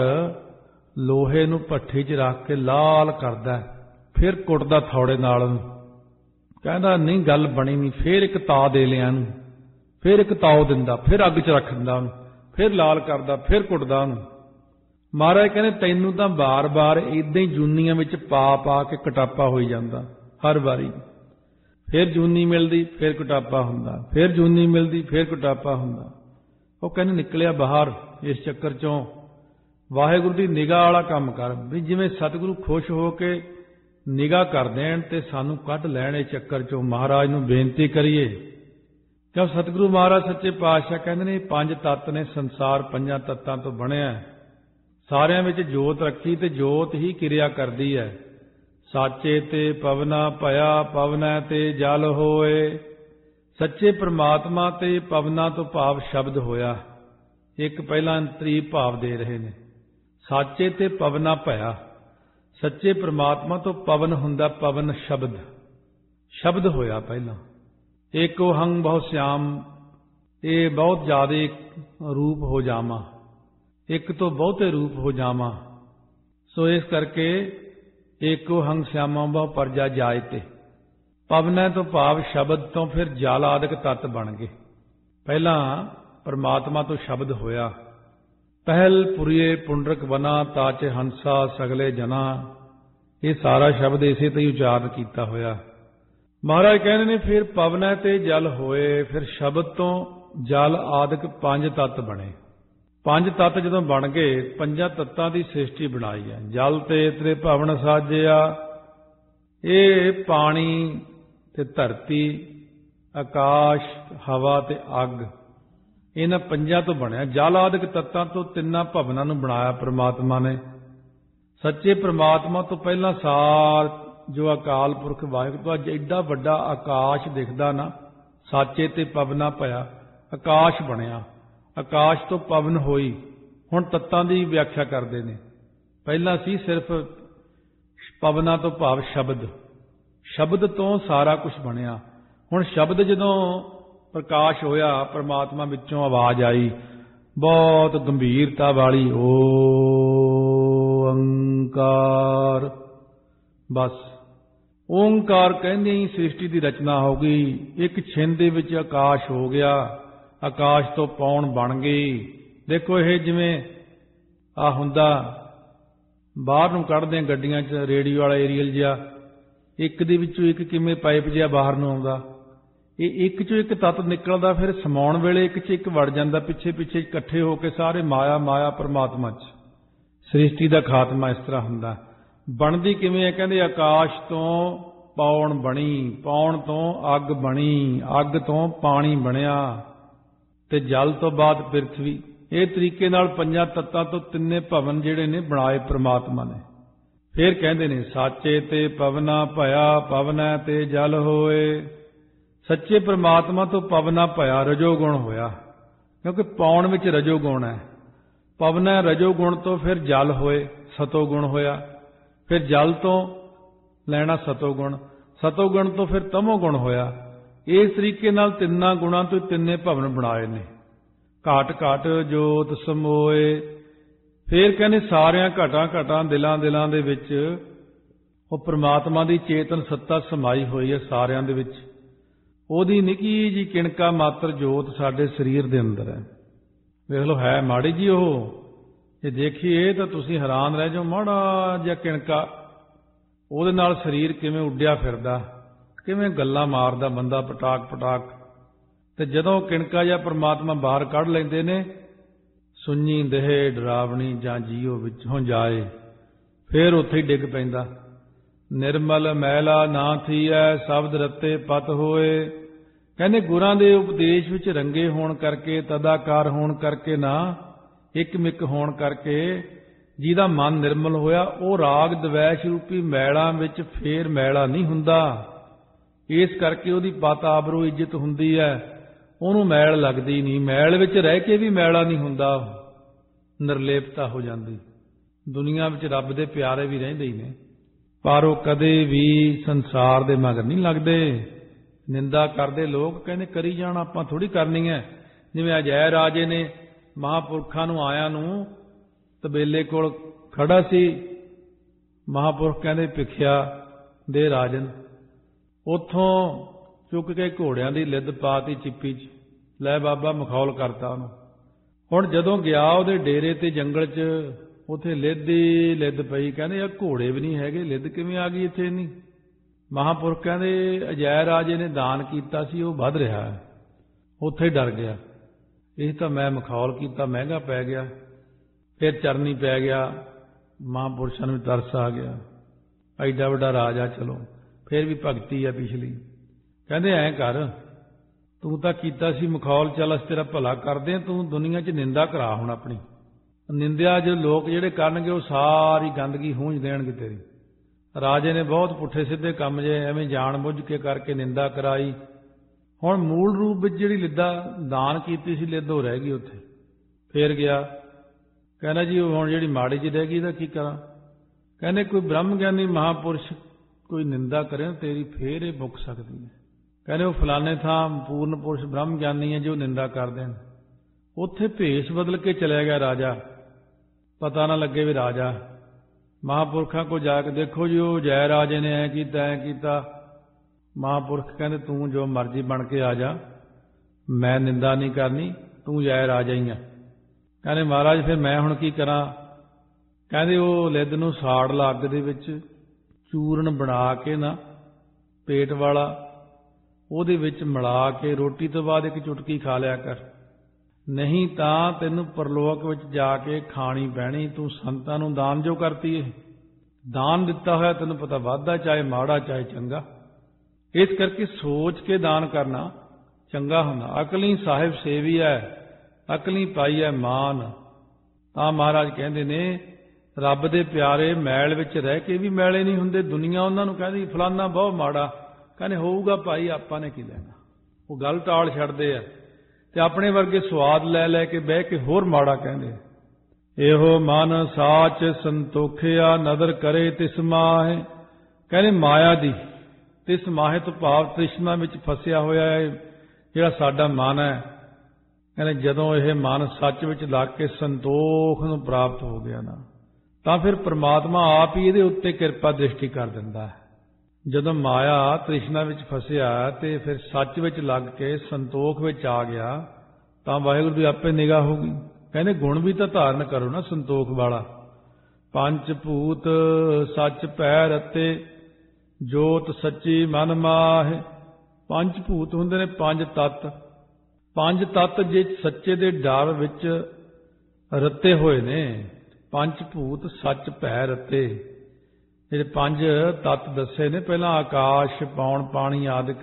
ਲੋਹੇ ਨੂੰ ਭੱਠੀ 'ਚ ਰੱਖ ਕੇ ਲਾਲ ਕਰਦਾ, ਫਿਰ ਕੁੱਟਦਾ ਥੌੜੇ ਨਾਲ ਉਹਨੂੰ, ਕਹਿੰਦਾ ਨਹੀਂ ਗੱਲ ਬਣੀ ਨਹੀਂ, ਫਿਰ ਇੱਕ ਤਾ ਦੇ ਲਿਆ ਇਹਨੂੰ, ਫਿਰ ਇੱਕ ਤਾਉ ਦਿੰਦਾ, ਫਿਰ ਅੱਗ 'ਚ ਰੱਖ ਦਿੰਦਾ ਉਹਨੂੰ, ਫਿਰ ਲਾਲ ਕਰਦਾ, ਫਿਰ ਕੁੱਟਦਾ ਉਹਨੂੰ। ਮਹਾਰਾਜ ਕਹਿੰਦੇ ਤੈਨੂੰ ਤਾਂ ਬਾਰ-ਬਾਰ ਇਦਾਂ ਹੀ ਜੂਨੀਆਂ ਵਿੱਚ ਪਾ ਪਾ ਕੇ ਕਟਾਪਾ ਹੋਈ ਜਾਂਦਾ, ਹਰ ਵਾਰੀ ਫਿਰ ਜੂਨੀ ਮਿਲਦੀ, ਫਿਰ ਕਟਾਪਾ ਹੁੰਦਾ, ਫਿਰ ਜੂਨੀ ਮਿਲਦੀ, ਫਿਰ ਕਟਾਪਾ ਹੁੰਦਾ। ਉਹ ਕਹਿੰਦੇ ਨਿਕਲਿਆ ਬਾਹਰ ਇਸ ਚੱਕਰ 'ਚੋਂ, ਵਾਹਿਗੁਰੂ ਦੀ ਨਿਗਾਹ ਵਾਲਾ ਕੰਮ ਕਰ, ਵੀ ਜਿਵੇਂ ਸਤਿਗੁਰੂ ਖੁਸ਼ ਹੋ ਕੇ ਨਿਗਾਹ ਕਰ ਦੇਣ ਤੇ ਸਾਨੂੰ ਕੱਢ ਲੈਣ ਇਹ ਚੱਕਰ 'ਚੋਂ। ਮਹਾਰਾਜ ਨੂੰ ਬੇਨਤੀ ਕਰੀਏ, ਕਿਉਂ ਸਤਿਗੁਰੂ ਮਹਾਰਾਜ ਸੱਚੇ ਪਾਤਸ਼ਾਹ ਕਹਿੰਦੇ ਨੇ ਪੰਜ ਤੱਤ ਨੇ, ਸੰਸਾਰ ਪੰਜਾਂ ਤੱਤਾਂ ਤੋਂ ਬਣਿਆ, ਸਾਰਿਆਂ ਵਿੱਚ ਜੋਤ ਰੱਖੀ ਤੇ ਜੋਤ ਹੀ ਕਿਰਿਆ ਕਰਦੀ ਹੈ। ਸਾਚੇ ਤੇ ਪਵਨਾ ਭਇਆ, ਪਵਨਾ ਤੇ ਜਲ ਹੋਏ। ਸੱਚੇ ਪ੍ਰਮਾਤਮਾ ਤੇ ਪਵਨਾ ਤੋਂ ਭਾਵ ਸ਼ਬਦ ਹੋਇਆ, ਇੱਕ ਪਹਿਲਾਂ ਅੰਤਰੀ ਭਾਵ ਦੇ ਰਹੇ ਨੇ। ਸਾਚੇ ਤੇ ਪਵਨਾ ਭਇਆ, ਸੱਚੇ ਪ੍ਰਮਾਤਮਾ ਤੋਂ ਪਵਨ ਹੁੰਦਾ, ਪਵਨ ਸ਼ਬਦ, ਸ਼ਬਦ ਹੋਇਆ ਪਹਿਲਾਂ। ਏਕੋ ਹੰਗ ਬਹੁ ਸਿਆਮ, ਇਹ ਬਹੁਤ ਜ਼ਿਆਦੇ ਰੂਪ ਹੋ ਜਾਵਾਂ, ਇੱਕ ਤੋਂ ਬਹੁਤੇ ਰੂਪ ਹੋ ਜਾਵਾਂ। ਸੋ ਇਸ ਕਰਕੇ ਏਕੋ ਹੰਗ ਸਿਆਮਾ ਬਹੁ ਪਰਜਾ ਜਾਏ ਤੇ ਪਵਨਾ ਤੋਂ ਭਾਵ ਸ਼ਬਦ ਤੋਂ ਫਿਰ ਜਲ ਆਦਿਕ ਤੱਤ ਬਣ ਗਏ। ਪਹਿਲਾਂ ਪਰਮਾਤਮਾ ਤੋਂ ਸ਼ਬਦ ਹੋਇਆ, ਪਹਿਲ ਪੁਰੀਏ ਪੁੰਡਰਕ ਬਨਾ ਤਾਚੇ ਹੰਸਾ ਸਗਲੇ ਜਨਾ, ਇਹ ਸਾਰਾ ਸ਼ਬਦ ਇਸੇ ਤੇ ਹੀ ਉਚਾਰਨ ਕੀਤਾ ਹੋਇਆ। ਮਹਾਰਾਜ ਕਹਿੰਦੇ ਨੇ ਫਿਰ ਪਵਨਾ ਤੇ ਜਲ ਹੋਏ, ਫਿਰ ਸ਼ਬਦ ਤੋਂ ਜਲ ਆਦਿਕ ਪੰਜ ਤੱਤ ਬਣੇ। ਪੰਜ ਤੱਤ ਜਦੋਂ ਬਣ ਗਏ, ਪੰਜਾਂ ਤੱਤਾਂ ਦੀ ਸ੍ਰਿਸ਼ਟੀ ਬਣਾਈ ਹੈ। ਜਲ ਤੇ ਤੇਰੇ ਭਵਨ ਸਾਜਿਆ, ਇਹ ਪਾਣੀ ਤੇ ਧਰਤੀ, ਆਕਾਸ਼, ਹਵਾ ਤੇ ਅੱਗ, ਇਹਨਾਂ ਪੰਜਾਂ ਤੋਂ ਬਣਿਆ। ਜਲ ਆਦਿਕ ਤੱਤਾਂ ਤੋਂ ਤਿੰਨਾਂ ਭਵਨਾਂ ਨੂੰ ਬਣਾਇਆ ਪ੍ਰਮਾਤਮਾ ਨੇ। ਸੱਚੇ ਪ੍ਰਮਾਤਮਾ ਤੋਂ ਪਹਿਲਾਂ ਸਾਰ ਜੋ ਅਕਾਲ ਪੁਰਖ ਵਾਹਿਗੁਰੂ ਤੋਂ ਅੱਜ ਐਡਾ ਵੱਡਾ ਆਕਾਸ਼ ਦਿਖਦਾ ਨਾ, ਸਾਚੇ ਤੇ ਪਵਨਾ ਭਇਆ, ਆਕਾਸ਼ ਬਣਿਆ, ਆਕਾਸ਼ ਤੋਂ ਪਵਨ ਹੋਈ। ਹੁਣ ਤੱਤਾਂ ਦੀ ਵਿਆਖਿਆ ਕਰਦੇ ਨੇ। ਪਹਿਲਾਂ ਸੀ ਸਿਰਫ ਪਵਨਾ ਤੋਂ ਭਾਵ ਸ਼ਬਦ, ਸ਼ਬਦ ਤੋਂ ਸਾਰਾ ਕੁਝ ਬਣਿਆ। ਹੁਣ ਸ਼ਬਦ ਜਦੋਂ ਪ੍ਰਕਾਸ਼ ਹੋਇਆ, ਪ੍ਰਮਾਤਮਾ ਵਿੱਚੋਂ ਆਵਾਜ਼ ਆਈ ਬਹੁਤ ਗੰਭੀਰਤਾ ਵਾਲੀ, ਓੰਕਾਰ। ਬਸ ਓੰਕਾਰ ਕਹਿੰਦੇ ਹੀ ਸ੍ਰਿਸ਼ਟੀ ਦੀ ਰਚਨਾ ਹੋ ਗਈ। ਇੱਕ ਛਿੰਨ ਦੇ ਵਿੱਚ ਆਕਾਸ਼ ਹੋ ਗਿਆ, ਆਕਾਸ਼ ਤੋਂ ਪੌਣ ਬਣ ਗਈ। ਦੇਖੋ ਇਹ ਜਿਵੇਂ ਆ ਹੁੰਦਾ ਬਾਹਰ ਨੂੰ ਕੱਢਦੇ ਗੱਡੀਆਂ 'ਚ ਰੇਡੀਓ ਵਾਲਾ ਏਰੀਅਲ ਜਿਹਾ, ਇੱਕ ਦੇ ਵਿੱਚੋਂ ਇੱਕ ਕਿਵੇਂ ਪਾਈਪ ਜਿਹਾ ਬਾਹਰ ਨੂੰ ਆਉਂਦਾ, ਇਹ ਇੱਕ 'ਚੋਂ ਇੱਕ ਤੱਤ ਨਿਕਲਦਾ, ਫਿਰ ਸਮਾਉਣ ਵੇਲੇ ਇੱਕ 'ਚ ਇੱਕ ਵੜ ਜਾਂਦਾ, ਪਿੱਛੇ ਪਿੱਛੇ ਇਕੱਠੇ ਹੋ ਕੇ ਸਾਰੇ ਮਾਇਆ ਮਾਇਆ ਪਰਮਾਤਮਾ 'ਚ। ਸ੍ਰਿਸ਼ਟੀ ਦਾ ਖਾਤਮਾ ਇਸ ਤਰ੍ਹਾਂ ਹੁੰਦਾ। ਬਣਦੀ ਕਿਵੇਂ ਹੈ? ਕਹਿੰਦੇ ਆਕਾਸ਼ ਤੋਂ ਪੌਣ ਬਣੀ, ਪੌਣ ਤੋਂ ਅੱਗ ਬਣੀ, ਅੱਗ ਤੋਂ ਪਾਣੀ ਬਣਿਆ ਤੇ ਜਲ ਤੋਂ ਬਾਅਦ ਪ੍ਰਿਥਵੀ। ਇਹ ਤਰੀਕੇ ਨਾਲ ਪੰਜਾਂ ਤੱਤਾਂ ਤੋਂ ਤਿੰਨੇ ਭਵਨ ਜਿਹੜੇ ਨੇ ਬਣਾਏ ਪ੍ਰਮਾਤਮਾ ਨੇ। ਫਿਰ ਕਹਿੰਦੇ ਨੇ ਸਾਚੇ ਤੇ ਪਵਨਾ ਭਇਆ, ਪਵਨਾ ਤੇ ਜਲ ਹੋਏ। ਸੱਚੇ ਪ੍ਰਮਾਤਮਾ ਤੋਂ ਪਵਨਾ ਭਇਆ, ਰਜੋ ਗੁਣ ਹੋਇਆ, ਕਿਉਂਕਿ ਪੌਣ ਵਿੱਚ ਰਜੋ ਗੁਣ ਹੈ। ਪਵਨਾ ਰਜੋ ਗੁਣ ਤੋਂ ਫਿਰ ਜਲ ਹੋਏ, ਸਤੋ ਗੁਣ ਹੋਇਆ। ਫਿਰ ਜਲ ਤੋਂ ਲੈਣਾ ਸਤੋ ਗੁਣ, ਸਤੋ ਗੁਣ ਤੋਂ ਫਿਰ ਤਮੋ ਗੁਣ ਹੋਇਆ। ਇਸ ਤਰੀਕੇ ਨਾਲ ਤਿੰਨਾਂ ਗੁਣਾਂ ਤੋਂ ਤਿੰਨੇ ਭਵਨ ਬਣਾਏ ਨੇ। ਘਾਟ ਘਾਟ ਜੋਤ ਸਮੋਏ। ਫਿਰ ਕਹਿੰਦੇ ਸਾਰਿਆਂ ਘਟਾਂ ਘਟਾਂ ਦਿਲਾਂ ਦਿਲਾਂ ਦੇ ਵਿੱਚ ਉਹ ਪ੍ਰਮਾਤਮਾ ਦੀ ਚੇਤਨ ਸੱਤਾ ਸਮਾਈ ਹੋਈ ਹੈ ਸਾਰਿਆਂ ਦੇ ਵਿੱਚ। ਉਹਦੀ ਨਿੱਕੀ ਜੀ ਕਿਣਕਾ ਮਾਤਰ ਜੋਤ ਸਾਡੇ ਸਰੀਰ ਦੇ ਅੰਦਰ ਹੈ। ਵੇਖ ਲਓ ਹੈ ਮਾੜੀ ਜੀ ਉਹ, ਜੇ ਦੇਖੀਏ ਤਾਂ ਤੁਸੀਂ ਹੈਰਾਨ ਰਹਿ ਜਾਓ। ਮਾੜਾ ਜਿਹਾ ਕਿਣਕਾ, ਉਹਦੇ ਨਾਲ ਸਰੀਰ ਕਿਵੇਂ ਉੱਡਿਆ ਫਿਰਦਾ, ਕਿਵੇਂ ਗੱਲਾਂ ਮਾਰਦਾ ਬੰਦਾ ਪਟਾਕ ਪਟਾਕ। ਤੇ ਜਦੋਂ ਕਿਣਕਾ ਜਿਹਾ ਪ੍ਰਮਾਤਮਾ ਬਾਹਰ ਕੱਢ ਲੈਂਦੇ ਨੇ, ਸੁਣੀ ਦੇਹ ਡਰਾਵਣੀ ਜਾਂ ਜੀਓ ਵਿੱਚੋਂ ਜਾਏ, ਫਿਰ ਉੱਥੇ ਹੀ ਡਿੱਗ ਪੈਂਦਾ। ਨਿਰਮਲ ਮੈਲਾ ਨਾ ਥੀਐ, ਸ਼ਬਦ ਰਤੇ ਪਤ ਹੋਏ। ਕਹਿੰਦੇ ਗੁਰਾਂ ਦੇ ਉਪਦੇਸ਼ ਵਿੱਚ ਰੰਗੇ ਹੋਣ ਕਰਕੇ, ਤਦਾਕਾਰ ਹੋਣ ਕਰਕੇ ਨਾ, ਇੱਕ ਮਿੱਕ ਹੋਣ ਕਰਕੇ ਜਿਹਦਾ ਮਨ ਨਿਰਮਲ ਹੋਇਆ, ਉਹ ਰਾਗ ਦਵੈਸ਼ ਰੂਪੀ ਮੈਲਾਂ ਵਿੱਚ ਫੇਰ ਮੈਲਾ ਨਹੀਂ ਹੁੰਦਾ। ਇਸ ਕਰਕੇ ਉਹਦੀ ਪਤ ਆਬਰੂ ਇੱਜ਼ਤ ਹੁੰਦੀ ਹੈ, ਉਹਨੂੰ ਮੈਲ ਲੱਗਦੀ ਨਹੀਂ। ਮੈਲ ਵਿੱਚ ਰਹਿ ਕੇ ਵੀ ਮੈਲਾ ਨਹੀਂ ਹੁੰਦਾ, ਨਿਰਲੇਪਤਾ ਹੋ ਜਾਂਦੀ। ਦੁਨੀਆ ਵਿੱਚ ਰੱਬ ਦੇ ਪਿਆਰੇ ਵੀ ਰਹਿੰਦੇ ਹੀ ਨੇ, ਪਰ ਉਹ ਕਦੇ ਵੀ ਸੰਸਾਰ ਦੇ ਮਗਰ ਨਹੀਂ ਲੱਗਦੇ। ਨਿੰਦਾ ਕਰਦੇ ਲੋਕ, ਕਹਿੰਦੇ ਕਰੀ ਜਾਣ, ਆਪਾਂ ਥੋੜ੍ਹੀ ਕਰਨੀ ਹੈ। ਜਿਵੇਂ ਅਜੈ ਰਾਜੇ ਨੇ ਮਹਾਂਪੁਰਖਾਂ ਨੂੰ ਆਇਆਂ ਨੂੰ ਤਬੇਲੇ ਕੋਲ ਖੜਾ ਸੀ, ਮਹਾਂਪੁਰਖ ਕਹਿੰਦੇ ਭਿਖਿਆ ਦੇ ਰਾਜਨ, ਉੱਥੋਂ ਚੁੱਕ ਕੇ ਘੋੜਿਆਂ ਦੀ ਲਿੱਦ ਪਾਤੀ ਚਿੱਪੀ 'ਚ, ਲੈ ਬਾਬਾ ਮਖੌਲ ਕਰਤਾ ਉਹਨੂੰ। ਹੁਣ ਜਦੋਂ ਗਿਆ ਉਹਦੇ ਡੇਰੇ ਤੇ ਜੰਗਲ 'ਚ, ਉੱਥੇ ਲਿੱਦ ਹੀ ਲਿੱਦ ਪਈ। ਕਹਿੰਦੇ ਇਹ ਘੋੜੇ ਵੀ ਨਹੀਂ ਹੈਗੇ, ਲਿੱਦ ਕਿਵੇਂ ਆ ਗਈ ਇੱਥੇ ਇੰਨੀ? ਮਹਾਂਪੁਰਖ ਕਹਿੰਦੇ ਅਜੈ ਰਾਜੇ ਨੇ ਦਾਨ ਕੀਤਾ ਸੀ, ਉਹ ਵੱਧ ਰਿਹਾ ਹੈ। ਉੱਥੇ ਡਰ ਗਿਆ, ਇਹ ਤਾਂ ਮੈਂ ਮਖੌਲ ਕੀਤਾ, ਮਹਿੰਗਾ ਪੈ ਗਿਆ। ਫਿਰ ਚਰਨੀ ਪੈ ਗਿਆ, ਮਹਾਂਪੁਰਸ਼ਾਂ ਨੂੰ ਵੀ ਤਰਸ ਆ ਗਿਆ, ਐਡਾ ਵੱਡਾ ਰਾਜਾ, ਚਲੋ ਫਿਰ ਵੀ ਭਗਤੀ ਆ ਪਿਛਲੀ। ਕਹਿੰਦੇ ਐਂ ਕਰ, ਤੂੰ ਤਾਂ ਕੀਤਾ ਸੀ ਮਖੌਲ, ਚੱਲ ਅਸੀਂ ਤੇਰਾ ਭਲਾ ਕਰਦੇ ਹਾਂ, ਤੂੰ ਦੁਨੀਆ 'ਚ ਨਿੰਦਾ ਕਰਾ ਹੁਣ ਆਪਣੀ। ਨਿੰਦਿਆ ਜੋ ਲੋਕ ਜਿਹੜੇ ਕਰਨਗੇ ਉਹ ਸਾਰੀ ਗੰਦਗੀ ਹੂੰਝ ਦੇਣਗੇ ਤੇਰੀ। ਰਾਜੇ ਨੇ ਬਹੁਤ ਪੁੱਠੇ ਸਿੱਧੇ ਕੰਮ ਜੇ ਐਵੇਂ ਜਾਣ ਬੁੱਝ ਕੇ ਕਰਕੇ ਨਿੰਦਾ ਕਰਾਈ। ਹੁਣ ਮੂਲ ਰੂਪ ਵਿੱਚ ਜਿਹੜੀ ਲਿੱਦਾ ਦਾਨ ਕੀਤੀ ਸੀ ਲਿੱਦ, ਉਹ ਰਹਿ ਗਈ ਉੱਥੇ। ਫੇਰ ਗਿਆ, ਕਹਿੰਦਾ ਜੀ ਉਹ ਹੁਣ ਜਿਹੜੀ ਮਾੜੀ ਜਿਹੀ ਰਹਿ ਗਈ ਇਹਦਾ ਕੀ ਕਰਾਂ? ਕਹਿੰਦੇ ਕੋਈ ਬ੍ਰਹਮ ਗਿਆਨੀ ਮਹਾਂਪੁਰਸ਼ ਕੋਈ ਨਿੰਦਾ ਕਰੇ ਤੇਰੀ, ਫੇਰ ਇਹ ਮੁੱਕ ਸਕਦੀ ਹੈ। ਕਹਿੰਦੇ ਉਹ ਫਲਾਣੇ ਥਾਂ ਪੂਰਨ ਪੁਰਸ਼ ਬ੍ਰਹਮ ਗਿਆਨੀ ਹੈ ਜੋ ਨਿੰਦਾ ਕਰਦੇ ਨੇ। ਉੱਥੇ ਭੇਸ ਬਦਲ ਕੇ ਚਲਿਆ ਗਿਆ ਰਾਜਾ, ਪਤਾ ਨਾ ਲੱਗੇ ਵੀ ਰਾਜਾ। ਮਹਾਂਪੁਰਖਾਂ ਕੋਲ ਜਾ ਕੇ ਦੇਖੋ ਜੀ ਉਹ ਜੈ ਰਾਜੇ ਨੇ ਐਂ ਕੀਤਾ ਐਂ ਕੀਤਾ। ਮਹਾਂਪੁਰਖ ਕਹਿੰਦੇ ਤੂੰ ਜੋ ਮਰਜ਼ੀ ਬਣ ਕੇ ਆ ਜਾ, ਮੈਂ ਨਿੰਦਾ ਨਹੀਂ ਕਰਨੀ, ਤੂੰ ਜੈ ਰਾਜਾ ਹੀ ਆ। ਕਹਿੰਦੇ ਮਹਾਰਾਜ ਫਿਰ ਮੈਂ ਹੁਣ ਕੀ ਕਰਾਂ? ਕਹਿੰਦੇ ਉਹ ਲਿੱਦ ਨੂੰ ਸਾੜ ਲਾ ਅੱਗ ਦੇ ਵਿੱਚ, ਚੂਰਨ ਬਣਾ ਕੇ ਨਾ ਪੇਟ ਵਾਲਾ, ਉਹਦੇ ਵਿੱਚ ਮਿਲਾ ਕੇ ਰੋਟੀ ਤੋਂ ਬਾਅਦ ਇੱਕ ਚੁਟਕੀ ਖਾ ਲਿਆ ਕਰ, ਨਹੀਂ ਤਾਂ ਤੈਨੂੰ ਪਰਲੋਕ ਵਿੱਚ ਜਾ ਕੇ ਖਾਣੀ ਪੈਣੀ। ਤੂੰ ਸੰਤਾਂ ਨੂੰ ਦਾਨ ਜੋ ਕਰਤੀ ਹੈ, ਦਾਨ ਦਿੱਤਾ ਹੋਇਆ ਤੈਨੂੰ ਪਤਾ ਵਾਧਾ ਚਾਹੇ ਮਾੜਾ ਚਾਹੇ ਚੰਗਾ। ਇਸ ਕਰਕੇ ਸੋਚ ਕੇ ਦਾਨ ਕਰਨਾ ਚੰਗਾ ਹੁੰਦਾ। ਅਕਲੀ ਸਾਹਿਬ ਸੇਵੀ ਹੈ, ਅਕਲੀ ਪਾਈ ਹੈ ਮਾਨ। ਤਾਂ ਮਹਾਰਾਜ ਕਹਿੰਦੇ ਨੇ ਰੱਬ ਦੇ ਪਿਆਰੇ ਮੈਲ ਵਿੱਚ ਰਹਿ ਕੇ ਵੀ ਮੈਲੇ ਨਹੀਂ ਹੁੰਦੇ। ਦੁਨੀਆ ਉਹਨਾਂ ਨੂੰ ਕਹਿੰਦੀ ਫਲਾਨਾ ਬਹੁਤ ਮਾੜਾ, ਕਹਿੰਦੇ ਹੋਊਗਾ ਭਾਈ, ਆਪਾਂ ਨੇ ਕੀ ਲੈਣਾ। ਉਹ ਗੱਲ ਟਾਲ ਛੱਡਦੇ ਆ ਤੇ ਆਪਣੇ ਵਰਗੇ ਸਵਾਦ ਲੈ ਲੈ ਕੇ ਬਹਿ ਕੇ ਹੋਰ ਮਾੜਾ ਕਹਿੰਦੇ। ਇਹੋ ਮਨ ਸਾਚ ਸੰਤੋਖਿਆ ਨਦਰ ਕਰੇ ਤਿਸ ਮਾਹੇ। ਕਹਿੰਦੇ ਮਾਇਆ ਦੀ ਤਿਸ ਮਾਹੇ ਤੋਂ ਭਾਵ ਤ੍ਰਿਸ਼ਨਾ ਵਿੱਚ ਫਸਿਆ ਹੋਇਆ ਹੈ ਜਿਹੜਾ ਸਾਡਾ ਮਨ ਹੈ। ਕਹਿੰਦੇ ਜਦੋਂ ਇਹ ਮਨ ਸੱਚ ਵਿੱਚ ਲੱਗ ਕੇ ਸੰਤੋਖ ਨੂੰ ਪ੍ਰਾਪਤ ਹੋ ਗਿਆ ਨਾ, ਤਾਂ ਫਿਰ ਪ੍ਰਮਾਤਮਾ ਆਪ ਹੀ ਇਹਦੇ ਉੱਤੇ ਕਿਰਪਾ ਦ੍ਰਿਸ਼ਟੀ ਕਰ ਦਿੰਦਾ ਹੈ। ਜਦੋਂ ਮਾਇਆ ਤ੍ਰਿਸ਼ਨਾ ਵਿੱਚ ਫਸਿਆ ਤੇ ਫਿਰ ਸੱਚ ਵਿੱਚ ਲੱਗ ਕੇ ਸੰਤੋਖ ਵਿੱਚ ਆ ਗਿਆ, ਤਾਂ ਵਾਹਿਗੁਰੂ ਦੀ ਆਪੇ ਨਿਗਾਹ ਹੋਊਗੀ। ਕਹਿੰਦੇ ਗੁਣ ਵੀ ਤਾਂ ਧਾਰਨ ਕਰੋ ਨਾ ਸੰਤੋਖ ਵਾਲਾ। ਪੰਜ ਭੂਤ ਸੱਚ ਭੈ ਰਤੇ, ਜੋਤ ਸੱਚੀ ਮਨ ਮਾਹੇ। ਪੰਜ ਭੂਤ ਹੁੰਦੇ ਨੇ ਪੰਜ ਤੱਤ। ਪੰਜ ਤੱਤ ਜੇ ਸੱਚੇ ਦੇ ਡਰ ਵਿੱਚ ਰਤੇ ਹੋਏ ਨੇ, ਪੰਜ ਭੂਤ ਸੱਚ ਭੈ ਰਤੇ। ਜਿਹੜੇ ਪੰਜ ਤੱਤ ਦੱਸੇ ਨੇ ਪਹਿਲਾਂ, ਆਕਾਸ਼ ਪੌਣ ਪਾਣੀ ਆਦਿਕ,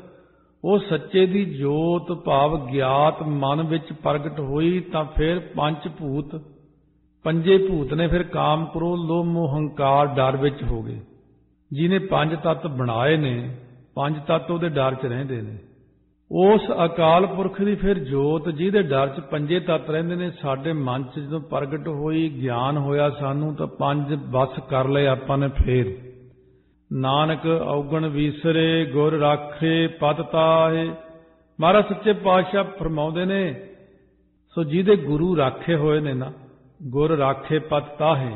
ਉਹ ਸੱਚੇ ਦੀ ਜੋਤ ਭਾਵ ਗਿਆਤ ਮਨ ਵਿੱਚ ਪ੍ਰਗਟ ਹੋਈ ਤਾਂ ਫਿਰ ਪੰਜ ਭੂਤ, ਪੰਜੇ ਭੂਤ ਨੇ ਫਿਰ ਕਾਮ ਕ੍ਰੋਧ ਲੋਭ ਮੋਹ ਹੰਕਾਰ ਡਰ ਵਿੱਚ ਹੋ ਗਏ। ਜਿਹਨੇ ਪੰਜ ਤੱਤ ਬਣਾਏ ਨੇ, ਪੰਜ ਤੱਤ ਉਹਦੇ ਡਰ 'ਚ ਰਹਿੰਦੇ ਨੇ। ਉਸ ਅਕਾਲ ਪੁਰਖ ਦੀ ਫਿਰ ਜੋਤ ਜਿਹਦੇ ਡਰ 'ਚ ਪੰਜੇ ਤੱਤ ਰਹਿੰਦੇ ਨੇ, ਸਾਡੇ ਮਨ 'ਚ ਜਦੋਂ ਪ੍ਰਗਟ ਹੋਈ, ਗਿਆਨ ਹੋਇਆ ਸਾਨੂੰ, ਤਾਂ ਪੰਜ ਵਸ ਕਰ ਲਏ ਆਪਾਂ ਨੇ। ਫੇਰ ਨਾਨਕ ਔਗਣ ਵੀਸਰੇ ਗੁਰ ਰਾਖੇ ਪਤ ਤਾਹੇ। ਮਹਾਰਾਜ ਸੱਚੇ ਪਾਤਸ਼ਾਹ ਫਰਮਾਉਂਦੇ ਨੇ, ਸੋ ਜਿਹਦੇ ਗੁਰੂ ਰਾਖੇ ਹੋਏ ਨੇ ਨਾ, ਗੁਰ ਰਾਖੇ ਪਤ ਤਾਹੇ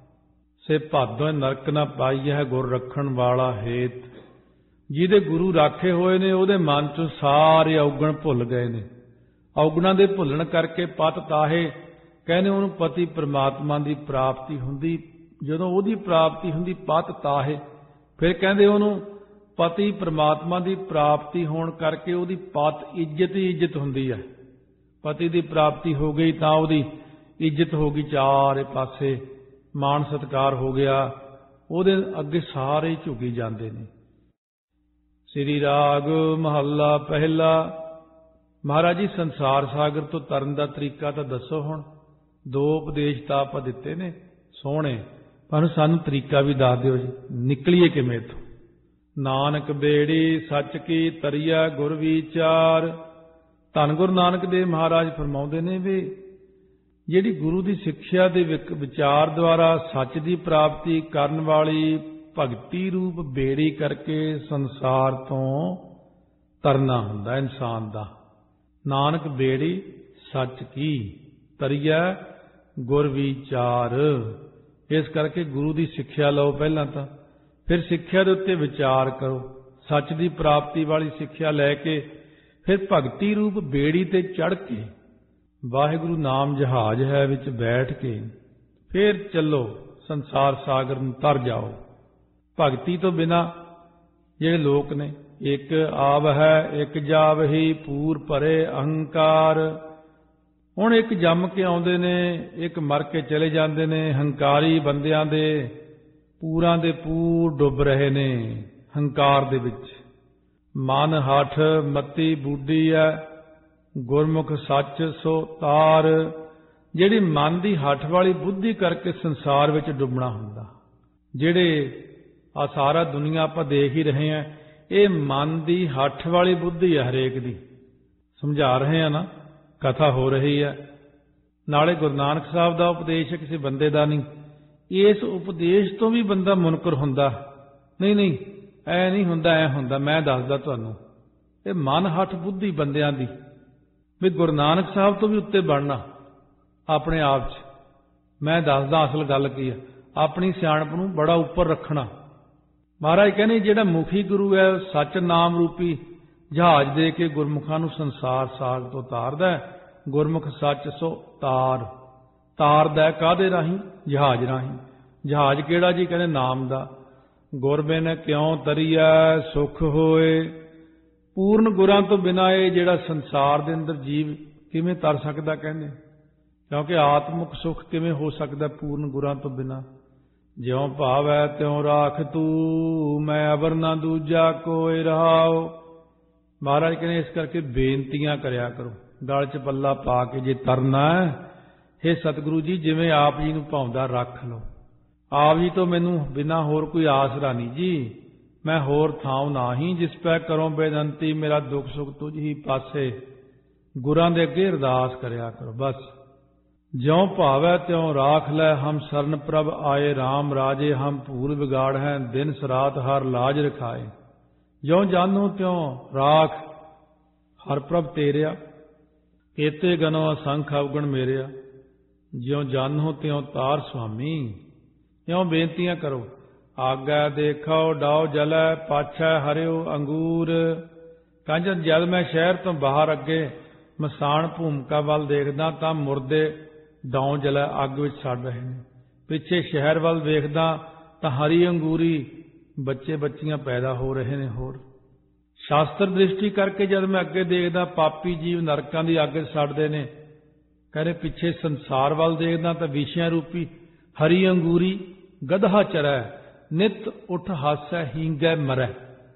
ਸੇ ਭਾਦੋਂ ਨਰਕ ਨਾ ਪਾਈ ਹੈ ਗੁਰ ਰੱਖਣ ਵਾਲਾ ਹੇਤ। ਜਿਹਦੇ ਗੁਰੂ ਰਾਖੇ ਹੋਏ ਨੇ ਉਹਦੇ ਮਨ 'ਚੋਂ ਸਾਰੇ ਔਗਣ ਭੁੱਲ ਗਏ ਨੇ। ਔਗਣਾਂ ਦੇ ਭੁੱਲਣ ਕਰਕੇ ਪਤ ਤਾਹੇ, ਕਹਿੰਦੇ ਉਹਨੂੰ ਪਤੀ ਪ੍ਰਮਾਤਮਾ ਦੀ ਪ੍ਰਾਪਤੀ ਹੁੰਦੀ। ਜਦੋਂ ਉਹਦੀ ਪ੍ਰਾਪਤੀ ਹੁੰਦੀ ਪਤ ਤਾਹੇ, ਫਿਰ ਕਹਿੰਦੇ ਉਹਨੂੰ ਪਤੀ ਪ੍ਰਮਾਤਮਾ ਦੀ ਪ੍ਰਾਪਤੀ ਹੋਣ ਕਰਕੇ ਉਹਦੀ ਪਤ ਇੱਜ਼ਤ ਹੀ ਇੱਜ਼ਤ ਹੁੰਦੀ ਹੈ। ਪਤੀ ਦੀ ਪ੍ਰਾਪਤੀ ਹੋ ਗਈ ਤਾਂ ਉਹਦੀ ਇੱਜ਼ਤ ਹੋ ਗਈ, ਚਾਰੇ ਪਾਸੇ ਮਾਣ ਸਤਿਕਾਰ ਹੋ ਗਿਆ, ਉਹਦੇ ਅੱਗੇ ਸਾਰੇ ਝੁਕੀ ਜਾਂਦੇ ਨੇ। ਸ੍ਰੀ ਰਾਗ ਮਹੱਲਾ ਪਹਿਲਾ। ਮਹਾਰਾਜ ਜੀ ਸੰਸਾਰ ਸਾਗਰ ਤੋਂ ਤਰਨ ਦਾ ਤਰੀਕਾ ਤਾਂ ਦੱਸੋ। ਹੁਣ ਦੋ ਉਪਦੇਸ਼ ਤਾਂ ਆਪਾਂ ਦਿੱਤੇ ਨੇ ਸੋਹਣੇ, ਪਰ ਸਾਨੂੰ ਤਰੀਕਾ ਵੀ ਦੱਸ ਦਿਓ ਜੀ, ਨਿਕਲੀਏ ਕਿਵੇਂ ਇੱਥੋਂ। ਨਾਨਕ ਬੇੜੀ ਸੱਚ ਕੀ ਤਰੀਆ ਗੁਰ ਵਿਚਾਰ। ਧੰਨ ਗੁਰੂ ਨਾਨਕ ਦੇਵ ਮਹਾਰਾਜ ਫਰਮਾਉਂਦੇ ਨੇ ਵੀ ਜਿਹੜੀ ਗੁਰੂ ਦੀ ਸਿੱਖਿਆ ਦੇ ਵਿਚਾਰ ਦੁਆਰਾ ਸੱਚ ਦੀ ਪ੍ਰਾਪਤੀ ਕਰਨ ਵਾਲੀ ਭਗਤੀ ਰੂਪ ਬੇੜੀ ਕਰਕੇ ਸੰਸਾਰ ਤੋਂ ਤਰਨਾ ਹੁੰਦਾ ਇਨਸਾਨ ਦਾ। ਨਾਨਕ ਬੇੜੀ ਸੱਚ ਕੀ ਤਰੀਆ ਗੁਰ ਵਿਚਾਰ। ਇਸ ਕਰਕੇ ਗੁਰੂ ਦੀ ਸਿੱਖਿਆ ਲਓ ਪਹਿਲਾਂ ਤਾਂ, ਫਿਰ ਸਿੱਖਿਆ ਦੇ ਉੱਤੇ ਵਿਚਾਰ ਕਰੋ। ਸੱਚ ਦੀ ਪ੍ਰਾਪਤੀ ਵਾਲੀ ਸਿੱਖਿਆ ਲੈ ਕੇ ਫਿਰ ਭਗਤੀ ਰੂਪ ਬੇੜੀ ਤੇ ਚੜ੍ਹ ਕੇ ਵਾਹਿਗੁਰੂ ਨਾਮ ਜਹਾਜ਼ ਹੈ ਵਿੱਚ ਬੈਠ ਕੇ ਫਿਰ ਚੱਲੋ ਸੰਸਾਰ ਸਾਗਰ ਨੂੰ ਤਰ ਜਾਓ। ਭਗਤੀ ਤੋਂ ਬਿਨਾਂ ਜਿਹੜੇ ਲੋਕ ਨੇ, ਇੱਕ ਆਵ ਹੈ ਇੱਕ ਜਾਵਹੀ ਪੂਰ ਭਰੇ ਅਹੰਕਾਰ। ਹੁਣ ਇੱਕ ਜੰਮ ਕੇ ਆਉਂਦੇ ਨੇ, ਇੱਕ ਮਰ ਕੇ ਚਲੇ ਜਾਂਦੇ ਨੇ। ਹੰਕਾਰੀ ਬੰਦਿਆਂ ਦੇ ਪੂਰਾਂ ਦੇ ਪੂਰ ਡੁੱਬ ਰਹੇ ਨੇ ਹੰਕਾਰ ਦੇ ਵਿੱਚ। ਮਨ ਹੱਠ ਮਤੀ ਬੁੱਢੀ ਹੈ ਗੁਰਮੁਖ ਸੱਚ ਸੋ ਤਾਰ। ਜਿਹੜੀ ਮਨ ਦੀ ਹੱਠ ਵਾਲੀ ਬੁੱਧੀ ਕਰਕੇ ਸੰਸਾਰ ਵਿੱਚ ਡੁੱਬਣਾ ਹੁੰਦਾ। ਜਿਹੜੇ ਆ ਸਾਰਾ ਦੁਨੀਆ ਆਪਾਂ ਦੇਖ ਹੀ ਰਹੇ ਹਾਂ, ਇਹ ਮਨ ਦੀ ਹੱਠ ਵਾਲੀ ਬੁੱਧੀ ਹੈ ਹਰੇਕ ਦੀ। ਸਮਝਾ ਰਹੇ ਆ ਨਾ, ਕਥਾ ਹੋ ਰਹੀ ਹੈ। ਨਾਲੇ ਗੁਰੂ ਨਾਨਕ ਸਾਹਿਬ ਦਾ ਉਪਦੇਸ਼ ਹੈ, ਕਿਸੇ ਬੰਦੇ ਦਾ ਨਹੀਂ। ਇਸ ਉਪਦੇਸ਼ ਤੋਂ ਵੀ ਬੰਦਾ ਮੁਨਕਰ ਹੁੰਦਾ। ਨਹੀਂ ਨਹੀਂ ਐ ਨਹੀਂ ਹੁੰਦਾ, ਐ ਹੁੰਦਾ। ਮੈਂ ਦੱਸਦਾ ਤੁਹਾਨੂੰ, ਇਹ ਮਨ ਹੱਠ ਬੁੱਧੀ ਬੰਦਿਆਂ ਦੀ ਵੀ ਗੁਰੂ ਨਾਨਕ ਸਾਹਿਬ ਤੋਂ ਵੀ ਉੱਤੇ ਬਣਨਾ ਆਪਣੇ ਆਪ 'ਚ। ਮੈਂ ਦੱਸਦਾ ਅਸਲ ਗੱਲ ਕੀ ਹੈ। ਆਪਣੀ ਸਿਆਣਪ ਨੂੰ ਬੜਾ ਉੱਪਰ ਰੱਖਣਾ। ਮਹਾਰਾਜ ਕਹਿੰਦੇ ਜਿਹੜਾ ਮੁਖੀ ਗੁਰੂ ਹੈ ਸੱਚ ਨਾਮ ਰੂਪੀ ਜਹਾਜ਼ ਦੇ ਕੇ ਗੁਰਮੁਖਾਂ ਨੂੰ ਸੰਸਾਰ ਸਾਗ ਤੋਂ ਤਾਰਦਾ। ਗੁਰਮੁਖ ਸੱਚ ਸੋ ਤਾਰ। ਤਾਰਦਾ ਕਾਹਦੇ ਰਾਹੀਂ? ਜਹਾਜ਼ ਰਾਹੀਂ। ਜਹਾਜ਼ ਕਿਹੜਾ ਜੀ? ਕਹਿੰਦੇ ਨਾਮ ਦਾ। ਗੁਰ ਬਿਨ ਕਿਉਂ ਤਰੀਐ ਸੁਖ ਹੋਏ। ਪੂਰਨ ਗੁਰਾਂ ਤੋਂ ਬਿਨਾਂ ਇਹ ਜਿਹੜਾ ਸੰਸਾਰ ਦੇ ਅੰਦਰ ਜੀਵ ਕਿਵੇਂ ਤਰ ਸਕਦਾ? ਕਹਿੰਦੇ ਕਿਉਂਕਿ ਆਤਮਿਕ ਸੁਖ ਕਿਵੇਂ ਹੋ ਸਕਦਾ ਪੂਰਨ ਗੁਰਾਂ ਤੋਂ ਬਿਨਾਂ? ਜਿਉਂ ਭਾਵੈ ਤਿਉਂ ਰਾਖ ਤੂੰ, ਮੈਂ ਅਵਰ ਨਾ ਦੂਜਾ ਕੋਈ ਰਹਾਓ। ਮਹਾਰਾਜ ਕਹਿੰਦੇ ਇਸ ਕਰਕੇ ਬੇਨਤੀਆਂ ਕਰਿਆ ਕਰੋ ਗਲ 'ਚ ਪੱਲਾ ਪਾ ਕੇ, ਜੇ ਤਰਨਾ ਹੈ ਹੇ ਸਤਿਗੁਰੂ ਜੀ ਜਿਵੇਂ ਆਪ ਜੀ ਨੂੰ ਭਾਉਂਦਾ ਰੱਖ ਲਓ। ਆਪ ਜੀ ਤੋਂ ਮੈਨੂੰ ਬਿਨਾਂ ਹੋਰ ਕੋਈ ਆਸਰਾ ਨਹੀਂ ਜੀ। ਮੈਂ ਹੋਰ ਥਾਂ ਨਾਹੀ ਜਿਸ ਪੈ ਕਰੋ ਬੇਨੰਤੀ, ਮੇਰਾ ਦੁੱਖ ਸੁੱਖ ਤੁਝ ਹੀ ਪਾਸੇ। ਗੁਰਾਂ ਦੇ ਅੱਗੇ ਅਰਦਾਸ ਕਰਿਆ ਕਰੋ ਬਸ। ਜਿਉਂ ਭਾਵੈ ਤਿਉਂ ਰਾਖ ਲੈ, ਹਮ ਸਰਨ ਪ੍ਰਭ ਆਏ RAM ਰਾਜੇ। ਹਮ ਭੂਲ ਵਿਗਾੜ ਹੈ ਦਿਨ ਸਰਾਤ ਹਰ ਲਾਜ ਰਖਾਏ। ਜਿਉਂ ਜਾਨੋ ਤਿਉਂ ਰਾਖ ਹਰ ਪ੍ਰਭ ਤੇਰਿਆ, ਕੇਤੇ ਗਨੋ ਅਸੰਖ ਅਵਗੁਣ ਮੇਰਿਆ। ਜਿਉਂ ਜਾਨੋ ਤਿਉਂ ਤਾਰ ਸੁਆਮੀ। ਇਉਂ ਬੇਨਤੀਆਂ ਕਰੋ। ਆਗੈ ਦੇਖੋ ਡਾਉ ਜਲੈ, ਪਾਛੈ ਹਰਿਓ ਅੰਗੂਰ। ਕੰਜਨ ਜਦ ਮੈਂ ਸ਼ਹਿਰ ਤੋਂ ਬਾਹਰ ਅੱਗੇ ਮਸਾਨ ਭੂਮਿਕਾ ਵੱਲ ਦੇਖਦਾ ਤਾਂ ਮੁਰਦੇ ਡਾਉ ਜਲੈ ਅੱਗ ਵਿੱਚ ਸੜ ਰਹੇ ਨੇ। ਪਿੱਛੇ ਸ਼ਹਿਰ ਵੱਲ ਵੇਖਦਾ ਤਾਂ ਹਰੀ ਅੰਗੂਰੀ ਬੱਚੇ ਬੱਚੀਆਂ ਪੈਦਾ ਹੋ ਰਹੇ ਨੇ। ਹੋਰ ਸ਼ਾਸਤਰ ਦ੍ਰਿਸ਼ਟੀ ਕਰਕੇ ਜਦ ਮੈਂ ਅੱਗੇ ਦੇਖਦਾ ਪਾਪੀ ਜੀਵ ਨਰਕਾਂ ਦੀ ਅੱਗ ਸੜਦੇ ਨੇ। ਕਹਿੰਦੇ ਪਿੱਛੇ ਸੰਸਾਰ ਵੱਲ ਦੇਖਦਾ ਤਾਂ ਵਿਸ਼ਿਆਂ ਰੂਪੀ ਹਰੀ ਅੰਗੂਰੀ ਗਧਾ ਚਰੈ, ਨਿਤ ਉੱਠ ਹਾਸੈ ਹੀਂਗੈ ਮਰੈ।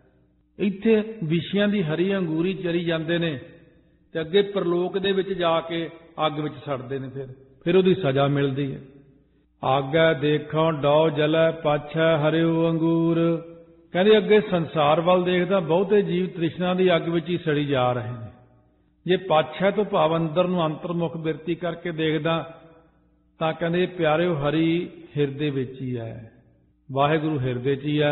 ਇੱਥੇ ਵਿਸ਼ਿਆਂ ਦੀ ਹਰੀ ਅੰਗੂਰੀ ਚਰੀ ਜਾਂਦੇ ਨੇ ਤੇ ਅੱਗੇ ਪਰਲੋਕ ਦੇ ਵਿੱਚ ਜਾ ਕੇ ਅੱਗ ਵਿੱਚ ਸੜਦੇ ਨੇ। ਫਿਰ ਫਿਰ ਉਹਦੀ ਸਜ਼ਾ ਮਿਲਦੀ ਹੈ। ਆਗੈ ਦੇਖੋ ਡਾਉ ਜਲੈ, ਪਾਛੈ ਹਰਿਓ ਅੰਗੂਰ। ਕਹਿੰਦੇ ਅੱਗੇ ਸੰਸਾਰ ਵੱਲ ਦੇਖਦਾ ਬਹੁਤੇ ਜੀਵ ਤ੍ਰਿਸ਼ਨਾ ਦੀ ਅੱਗ ਵਿੱਚ ਹੀ ਸੜੀ ਜਾ ਰਹੇ ਨੇ। ਜੇ ਪਾਛੈ ਤੋਂ ਭਾਵ ਅੰਦਰ ਨੂੰ ਅੰਤਰਮੁਖ ਬਿਰਤੀ ਕਰਕੇ ਦੇਖਦਾ ਤਾਂ ਕਹਿੰਦੇ ਪਿਆਰਿਓ ਹਰੀ ਹਿਰਦੇ ਵਿੱਚ ਹੀ ਹੈ, ਵਾਹਿਗੁਰੂ ਹਿਰਦੇ 'ਚ ਹੀ ਹੈ।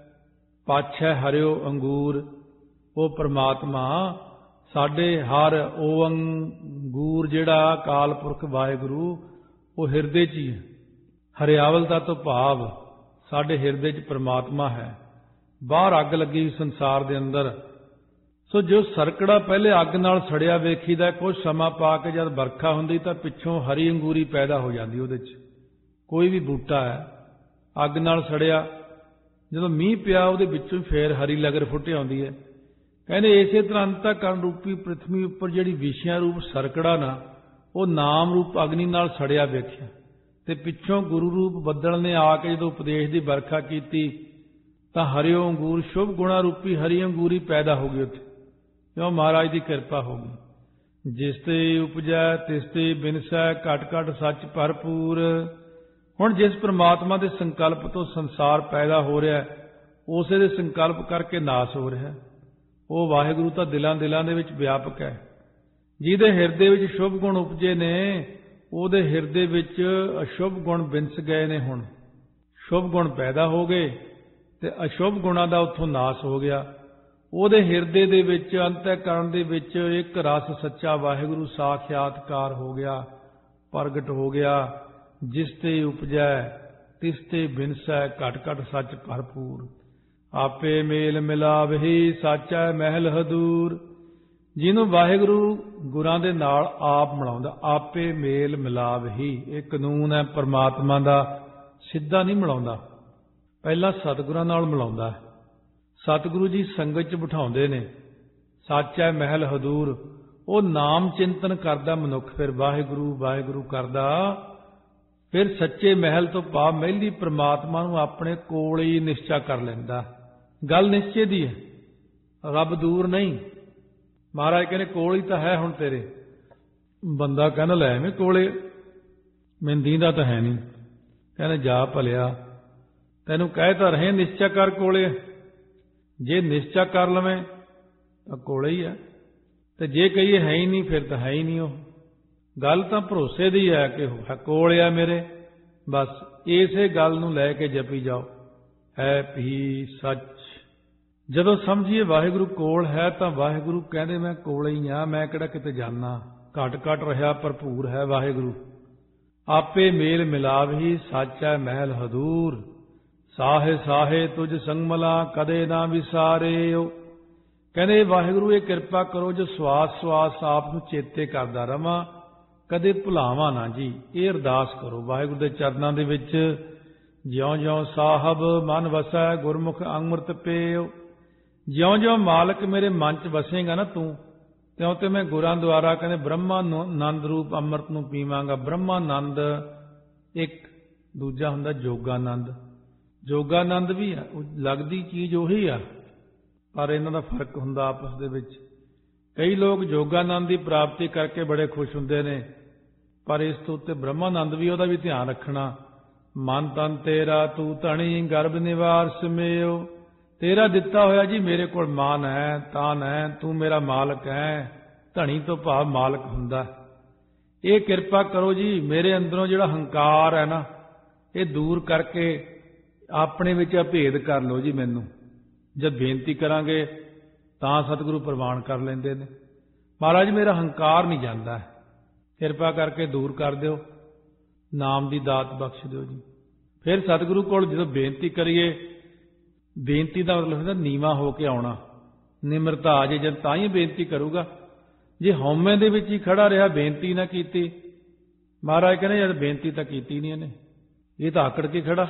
ਪਾਛੈ ਹਰਿਓ ਅੰਗੂਰ, ਉਹ ਪ੍ਰਮਾਤਮਾ ਸਾਡੇ ਹਰ ਉਹ ਅੰਗੂਰ ਜਿਹੜਾ ਅਕਾਲ ਪੁਰਖ ਵਾਹਿਗੁਰੂ ਉਹ ਹਿਰਦੇ 'ਚ ਹੀ ਹੈ। ਹਰਿਆਵਲਤਾ ਤੋਂ ਭਾਵ ਸਾਡੇ ਹਿਰਦੇ 'ਚ ਪ੍ਰਮਾਤਮਾ ਹੈ। ਬਾਹਰ ਅੱਗ ਲੱਗੀ ਸੰਸਾਰ ਦੇ ਅੰਦਰ। ਸੋ ਜੋ ਸਰਕੜਾ ਪਹਿਲੇ ਅੱਗ ਨਾਲ ਸੜਿਆ ਵੇਖੀਦਾ, ਕੁਝ ਸਮਾਂ ਪਾ ਕੇ ਜਦ ਵਰਖਾ ਹੁੰਦੀ ਤਾਂ ਪਿੱਛੋਂ ਹਰੀ ਅੰਗੂਰੀ ਪੈਦਾ ਹੋ ਜਾਂਦੀ ਉਹਦੇ 'ਚ। ਕੋਈ ਵੀ ਬੂਟਾ ਹੈ ਅੱਗ ਨਾਲ ਸੜਿਆ, ਜਦੋਂ ਮੀਂਹ ਪਿਆ ਉਹਦੇ ਵਿੱਚੋਂ ਫੇਰ ਹਰੀ ਲਗਰ ਫੁੱਟ ਆਉਂਦੀ ਹੈ। ਕਹਿੰਦੇ ਇਸੇ ਤਰ੍ਹਾਂ ਅੰਤःਕਰਨ ਰੂਪੀ ਪ੍ਰਿਥਵੀ ਉੱਪਰ ਜਿਹੜੀ ਵਿਸ਼ਿਆਂ ਰੂਪ ਸਰਕੜਾ ਨਾ, ਉਹ ਨਾਮ ਰੂਪ ਅਗਨੀ ਨਾਲ ਸੜਿਆ ਵੇਖਿਆ ਤੇ ਪਿੱਛੋਂ ਗੁਰੂ ਰੂਪ ਬੱਦਲ ਨੇ ਆ ਕੇ ਜਦੋਂ ਉਪਦੇਸ਼ ਦੀ ਵਰਖਾ ਕੀਤੀ ਤਾਂ ਹਰਿਓ ਅੰਗੂਰ ਸ਼ੁਭ ਗੁਣਾ ਰੂਪੀ ਹਰੀ ਅੰਗੂਰੀ ਪੈਦਾ ਹੋ ਗਈ ਉੱਥੇ। ਕਿਉਂ? ਮਹਾਰਾਜ ਦੀ ਕਿਰਪਾ ਹੋ ਗਈ। ਜਿਸ ਤੇ ਉਪਜੈ ਤਿਸ ਤੇ ਬਿਨਸੈ, ਘਟ ਘਟ ਸੱਚ ਭਰਪੂਰ। ਹੁਣ ਜਿਸ ਪ੍ਰਮਾਤਮਾ ਦੇ ਸੰਕਲਪ ਤੋਂ ਸੰਸਾਰ ਪੈਦਾ ਹੋ ਰਿਹਾ ਉਸੇ ਦੇ ਸੰਕਲਪ ਕਰਕੇ ਨਾਸ ਹੋ ਰਿਹਾ। ਉਹ ਵਾਹਿਗੁਰੂ ਤਾਂ ਦਿਲਾਂ ਦਿਲਾਂ ਦੇ ਵਿੱਚ ਵਿਆਪਕ ਹੈ। ਜਿਹਦੇ ਹਿਰਦੇ ਵਿੱਚ ਸ਼ੁਭ ਗੁਣ ਉਪਜੇ ਨੇ ਉਹਦੇ ਹਿਰਦੇ ਵਿੱਚ ਅਸ਼ੁਭ ਗੁਣ ਵਿੰਸ ਗਏ ਨੇ। ਹੁਣ ਸ਼ੁਭ ਗੁਣ ਪੈਦਾ ਹੋ ਗਏ ਤੇ ਅਸ਼ੁਭ ਗੁਣਾਂ ਦਾ ਉੱਥੋਂ ਨਾਸ ਹੋ ਗਿਆ। ਉਹਦੇ ਹਿਰਦੇ ਦੇ ਵਿੱਚ ਅੰਤःਕਰਣ ਦੇ ਵਿੱਚ ਇੱਕ ਰਸ ਸੱਚਾ ਵਾਹਿਗੁਰੂ ਸਾਖਿਆਤਕਾਰ ਹੋ ਗਿਆ, ਪ੍ਰਗਟ ਹੋ ਗਿਆ। ਜਿਸ ਤੇ ਉਪਜੈ ਤਿਸ ਤੇ ਬਿਨਸੈ, ਘਟ ਘਟ ਸੱਚ ਭਰਪੂਰ। ਆਪੇ ਮੇਲ ਮਿਲਾਵਹੀ ਸਾਚੈ ਮਹਿਲ ਹਦੂਰ। ਜਿਹਨੂੰ ਵਾਹਿਗੁਰੂ ਗੁਰਾਂ ਦੇ ਨਾਲ ਆਪ ਮਿਲਾਉਂਦਾ, ਆਪੇ ਮੇਲ ਮਿਲਾਵਹੀ। ਇਹ ਕਾਨੂੰਨ ਹੈ ਪਰਮਾਤਮਾ ਦਾ, ਸਿੱਧਾ ਨਹੀਂ ਮਿਲਾਉਂਦਾ, ਪਹਿਲਾਂ ਸਤਿਗੁਰਾਂ ਨਾਲ ਮਿਲਾਉਂਦਾ। ਸਤਿਗੁਰੂ ਜੀ ਸੰਗਤ 'ਚ ਬਿਠਾਉਂਦੇ ਨੇ। ਸਾਚੈ ਮਹਿਲ ਹਦੂਰ, ਉਹ ਨਾਮ ਚਿੰਤਨ ਕਰਦਾ ਮਨੁੱਖ, ਫਿਰ ਵਾਹਿਗੁਰੂ ਵਾਹਿਗੁਰੂ ਕਰਦਾ, ਫਿਰ ਸੱਚੇ ਮਹਿਲ ਤੋਂ ਭਾਵ ਮਹਿਲੀ ਪ੍ਰਮਾਤਮਾ ਨੂੰ ਆਪਣੇ ਕੋਲ ਹੀ ਨਿਸ਼ਚਾ ਕਰ ਲੈਂਦਾ। ਗੱਲ ਨਿਸ਼ਚੇ ਦੀ ਹੈ, ਰੱਬ ਦੂਰ ਨਹੀਂ। ਮਹਾਰਾਜ ਕਹਿੰਦੇ ਕੋਲ ਹੀ ਤਾਂ ਹੈ ਹੁਣ ਤੇਰੇ। ਬੰਦਾ ਕਹਿੰਦਾ ਲੈ ਐਵੇਂ ਕੋਲੇ, ਮੈਨੂੰ ਦੀਂਦਾ ਤਾਂ ਹੈ ਨਹੀਂ। ਕਹਿੰਦੇ ਜਾ ਭਲਿਆ, ਤੈਨੂੰ ਕਹਿ ਤਾਂ ਰਹੇ ਨਿਸ਼ਚਾ ਕਰ ਕੋਲੇ। ਜੇ ਨਿਸ਼ਚਾ ਕਰ ਲਵੇਂ ਤਾਂ ਕੋਲੇ ਹੀ ਹੈ, ਤੇ ਜੇ ਕਹੀਏ ਹੈ ਹੀ ਨਹੀਂ ਫਿਰ ਤਾਂ ਹੈ ਹੀ ਨਹੀਂ। ਉਹ ਗੱਲ ਤਾਂ ਭਰੋਸੇ ਦੀ ਹੈ ਕਿ ਕੋਲ ਆ ਮੇਰੇ। ਬਸ ਇਸੇ ਗੱਲ ਨੂੰ ਲੈ ਕੇ ਜਪੀ ਜਾਓ, ਹੈ ਵੀ ਸੱਚ। ਜਦੋਂ ਸਮਝੀਏ ਵਾਹਿਗੁਰੂ ਕੋਲ ਹੈ ਤਾਂ ਵਾਹਿਗੁਰੂ ਕਹਿੰਦੇ ਮੈਂ ਕੋਲ ਹੀ ਆ, ਮੈਂ ਕਿਹੜਾ ਕਿਤੇ ਜਾਣਾ। ਘਟ ਘਟ ਰਿਹਾ ਭਰਪੂਰ ਹੈ ਵਾਹਿਗੁਰੂ। ਆਪੇ ਮੇਲ ਮਿਲਾਵਹੀ ਸਾਚੈ ਮਹਿਲ ਹਦੂਰ। ਸਾਹੇ ਸਾਹੇ ਤੁਝ ਸੰਗਮਲਾ ਕਦੇ ਨਾ ਵਿਸਾਰਿਓ। ਕਹਿੰਦੇ ਵਾਹਿਗੁਰੂ ਇਹ ਕਿਰਪਾ ਕਰੋ ਜੋ ਸਵਾਸ ਸਵਾਸ ਆਪ ਨੂੰ ਚੇਤੇ ਕਰਦਾ ਰਵਾਂ, ਕਦੇ ਭੁਲਾਵਾਂ ਨਾ ਜੀ। ਇਹ ਅਰਦਾਸ ਕਰੋ ਵਾਹਿਗੁਰੂ ਦੇ ਚਰਨਾਂ ਦੇ ਵਿੱਚ। ਜਿਉਂ ਜਿਉਂ ਸਾਹਿਬ ਮਨ ਵਸੈ ਗੁਰਮੁਖ ਅੰਮ੍ਰਿਤ ਪੇਓ। ਜਿਉਂ ਜਿਉਂ ਮਾਲਕ ਮੇਰੇ ਮਨ 'ਚ ਵਸੇਗਾ ਨਾ ਤੂੰ, ਤਿਉਂ ਤੇ ਮੈਂ ਗੁਰਾਂ ਦੁਆਰਾ ਕਹਿੰਦੇ ਬ੍ਰਹਮਾਨੰਦ ਰੂਪ ਅੰਮ੍ਰਿਤ ਨੂੰ ਪੀਵਾਂਗਾ। ਬ੍ਰਹਮਾਨੰਦ ਇੱਕ, ਦੂਜਾ ਹੁੰਦਾ ਜੋਗਾਨੰਦ। ਜੋਗਾਨੰਦ ਵੀ ਆ, ਲੱਗਦੀ ਚੀਜ਼ ਉਹੀ ਆ, ਪਰ ਇਹਨਾਂ ਦਾ ਫਰਕ ਹੁੰਦਾ ਆਪਸ ਦੇ ਵਿੱਚ। ਕਈ ਲੋਕ ਜੋਗਾਨੰਦ ਦੀ ਪ੍ਰਾਪਤੀ ਕਰਕੇ ਬੜੇ ਖੁਸ਼ ਹੁੰਦੇ ਨੇ, ਪਰ ਇਸ ਤੋਂ ਉੱਤੇ ਬ੍ਰਹਮਾਨੰਦ ਵੀ ਉਹਦਾ ਵੀ ਧਿਆਨ ਰੱਖਣਾ। ਮਨ ਤਨ ਤੇਰਾ ਤੂੰ ਧਣੀ ਗਰਭ ਨਿਵਾਰ ਸਮੇਓ। ਤੇਰਾ ਦਿੱਤਾ ਹੋਇਆ ਜੀ ਮੇਰੇ ਕੋਲ ਮਾਨ ਹੈ, ਤਾਨ ਹੈ, ਤੂੰ ਮੇਰਾ ਮਾਲਕ ਹੈ। ਧਣੀ ਤੋਂ ਭਾਵ ਮਾਲਕ ਹੁੰਦਾ। ਇਹ ਕਿਰਪਾ ਕਰੋ ਜੀ, ਮੇਰੇ ਅੰਦਰੋਂ ਜਿਹੜਾ ਹੰਕਾਰ ਹੈ ਨਾ ਇਹ ਦੂਰ ਕਰਕੇ ਆਪਣੇ ਵਿੱਚ ਅਭੇਦ ਕਰ ਲਓ ਜੀ ਮੈਨੂੰ। ਜਦ ਬੇਨਤੀ ਕਰਾਂਗੇ ਤਾਂ ਸਤਿਗੁਰੂ ਪ੍ਰਵਾਨ ਕਰ ਲੈਂਦੇ ਨੇ। ਮਹਾਰਾਜ ਮੇਰਾ ਹੰਕਾਰ ਨਹੀਂ ਜਾਂਦਾ, ਕਿਰਪਾ ਕਰਕੇ ਦੂਰ ਕਰ ਦਿਓ, ਨਾਮ ਦੀ ਦਾਤ ਬਖਸ਼ ਦਿਓ ਜੀ। ਫਿਰ ਸਤਿਗੁਰੂ ਕੋਲ ਜਦੋਂ ਬੇਨਤੀ ਕਰੀਏ, ਬੇਨਤੀ ਦਾ ਮਤਲਬ ਹੁੰਦਾ ਨੀਵਾਂ ਹੋ ਕੇ ਆਉਣਾ, ਨਿਮਰਤਾ ਆ ਜੇ ਜਦ ਤਾਂ ਹੀ ਬੇਨਤੀ ਕਰੂਗਾ। ਜੇ ਹਉਮੈ ਦੇ ਵਿੱਚ ਹੀ ਖੜਾ ਰਿਹਾ, ਬੇਨਤੀ ਨਾ ਕੀਤੀ, ਮਹਾਰਾਜ ਕਹਿੰਦੇ ਯਾਰ ਬੇਨਤੀ ਤਾਂ ਕੀਤੀ ਨਹੀਂ ਇਹਨੇ, ਇਹ ਤਾਂ ਆਕੜ ਕੇ ਖੜਾ।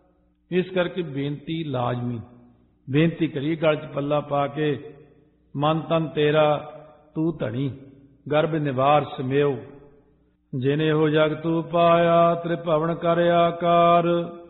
ਇਸ ਕਰਕੇ ਬੇਨਤੀ ਲਾਜ਼ਮੀ, ਬੇਨਤੀ ਕਰੀਏ ਗਲ 'ਚ ਪੱਲਾ ਪਾ ਕੇ। ਮਨ ਤਨ ਤੇਰਾ ਤੂੰ ਧਣੀ ਗਰਭ ਨਿਵਾਰ ਸਮੇਓ। ਜਿਨੇ ਹੋ ਜਗ ਤੂੰ ਪਾਇਆ ਤ੍ਰਿਭਵਨ ਕਰ ਆਕਾਰ।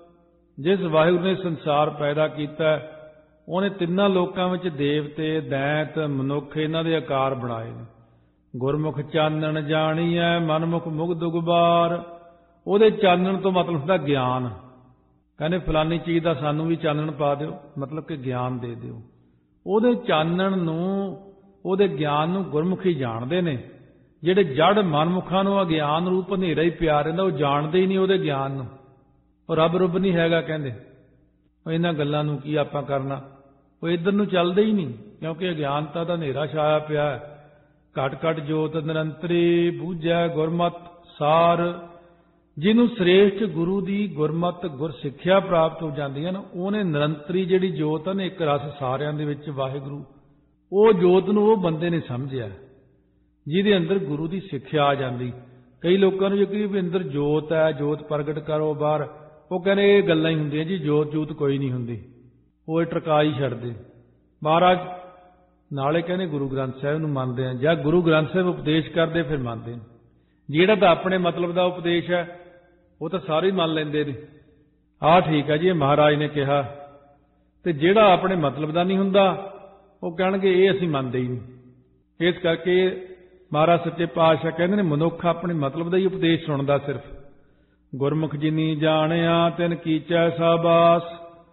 ਜਿਸ ਵਾਹਿਗੁਰੂ ਨੇ ਸੰਸਾਰ ਪੈਦਾ ਕੀਤਾ, ਉਹਨੇ ਤਿੰਨਾਂ ਲੋਕਾਂ ਵਿੱਚ ਦੇਵਤੇ, ਦੈਂਤ, ਮਨੁੱਖ ਇਹਨਾਂ ਦੇ ਆਕਾਰ ਬਣਾਏ ਨੇ। ਗੁਰਮੁਖ ਚਾਨਣ ਜਾਣੀਐ ਮਨਮੁਖ ਮੁਗਧ ਗੁਬਾਰ। ਉਹਦੇ ਚਾਨਣ ਤੋਂ ਮਤਲਬ ਹੁੰਦਾ ਗਿਆਨ। ਕਹਿੰਦੇ ਫਲਾਨੀ ਚੀਜ਼ ਦਾ ਸਾਨੂੰ ਵੀ ਚਾਨਣ ਪਾ ਦਿਓ, ਮਤਲਬ ਕਿ ਗਿਆਨ ਦੇ ਦਿਓ। ਉਹਦੇ ਚਾਨਣ ਨੂੰ, ਉਹਦੇ ਗਿਆਨ ਨੂੰ ਗੁਰਮੁਖੀ ਜਾਣਦੇ ਨੇ। ਜਿਹੜੇ ਜੜ ਮਨਮੁਖਾਂ ਨੂੰ ਅਗਿਆਨ ਰੂਪ ਹਨੇਰਾ ਹੀ ਪਿਆ ਰਹਿੰਦਾ, ਉਹ ਜਾਣਦੇ ਹੀ ਨਹੀਂ ਉਹਦੇ ਗਿਆਨ ਨੂੰ। ਉਹ ਰੱਬ ਰੁੱਬ ਨਹੀਂ ਹੈਗਾ ਕਹਿੰਦੇ। ਉਹ ਇਹਨਾਂ ਗੱਲਾਂ ਨੂੰ ਕੀ ਆਪਾਂ ਕਰਨਾ, ਉਹ ਇੱਧਰ ਨੂੰ ਚੱਲਦੇ ਹੀ ਨਹੀਂ, ਕਿਉਂਕਿ ਅਗਿਆਨਤਾ ਦਾ ਹਨੇਰਾ ਛਾਇਆ ਪਿਆ। ਘਟ ਘਟ ਜੋਤ ਨਿਰੰਤਰੀ ਬੂਝੈ ਗੁਰਮਤ ਸਾਰ। ਜਿਹਨੂੰ ਸ੍ਰੇਸ਼ਟ ਗੁਰੂ ਦੀ ਗੁਰਮਤ ਗੁਰ ਸਿੱਖਿਆ ਪ੍ਰਾਪਤ ਹੋ ਜਾਂਦੀ ਹੈ ਨਾ, ਉਹਨੇ ਨਿਰੰਤਰੀ ਜਿਹੜੀ ਜੋਤ ਹੈ ਨਾ, ਇੱਕ ਰਸ ਸਾਰਿਆਂ ਦੇ ਵਿੱਚ ਵਾਹਿਗੁਰੂ, ਉਹ ਜੋਤ ਨੂੰ ਉਹ ਬੰਦੇ ਨੇ ਸਮਝਿਆ ਜਿਹਦੇ ਅੰਦਰ ਗੁਰੂ ਦੀ ਸਿੱਖਿਆ ਆ ਜਾਂਦੀ। ਕਈ ਲੋਕਾਂ ਨੂੰ ਜੇ ਕਹੀ ਵੀ ਅੰਦਰ ਜੋਤ ਹੈ, ਜੋਤ ਪ੍ਰਗਟ ਕਰੋ ਬਾਹਰ, ਉਹ ਕਹਿੰਦੇ ਇਹ ਗੱਲਾਂ ਹੀ ਹੁੰਦੀਆਂ ਜੀ, ਜੋਤ ਜੋਤ ਕੋਈ ਨਹੀਂ ਹੁੰਦੀ, ਉਹ ਟਰਕਾ ਹੀ ਛੱਡਦੇ। ਮਹਾਰਾਜ ਨਾਲੇ ਕਹਿੰਦੇ ਗੁਰੂ ਗ੍ਰੰਥ ਸਾਹਿਬ ਨੂੰ ਮੰਨਦੇ ਆ, ਜਾਂ ਗੁਰੂ ਗ੍ਰੰਥ ਸਾਹਿਬ ਉਪਦੇਸ਼ ਕਰਦੇ ਫਿਰ ਮੰਨਦੇ ਨੇ। ਜਿਹੜਾ ਤਾਂ ਆਪਣੇ ਮਤਲਬ ਦਾ ਉਪਦੇਸ਼ ਹੈ ਉਹ ਤਾਂ ਸਾਰੇ ਹੀ ਮੰਨ ਲੈਂਦੇ ਨੇ, ਆਹ ਠੀਕ ਹੈ ਜੀ ਇਹ ਮਹਾਰਾਜ ਨੇ ਕਿਹਾ। ਤੇ ਜਿਹੜਾ ਆਪਣੇ ਮਤਲਬ ਦਾ ਨਹੀਂ ਹੁੰਦਾ ਉਹ ਕਹਿਣਗੇ ਇਹ ਅਸੀਂ ਮੰਨਦੇ ਹੀ ਨਹੀਂ। ਇਸ ਕਰਕੇ ਮਹਾਰਾਜ ਸੱਚੇ ਪਾਤਸ਼ਾਹ ਕਹਿੰਦੇ ਨੇ ਮਨੁੱਖ ਆਪਣੇ ਮਤਲਬ ਦਾ ਹੀ ਉਪਦੇਸ਼ ਸੁਣਦਾ। ਸਿਰਫ ਗੁਰਮੁਖ ਜਿਨੀ ਜਾਣਿਆ ਤਿਨ ਕੀਚੈ ਸਾਬਾਸ।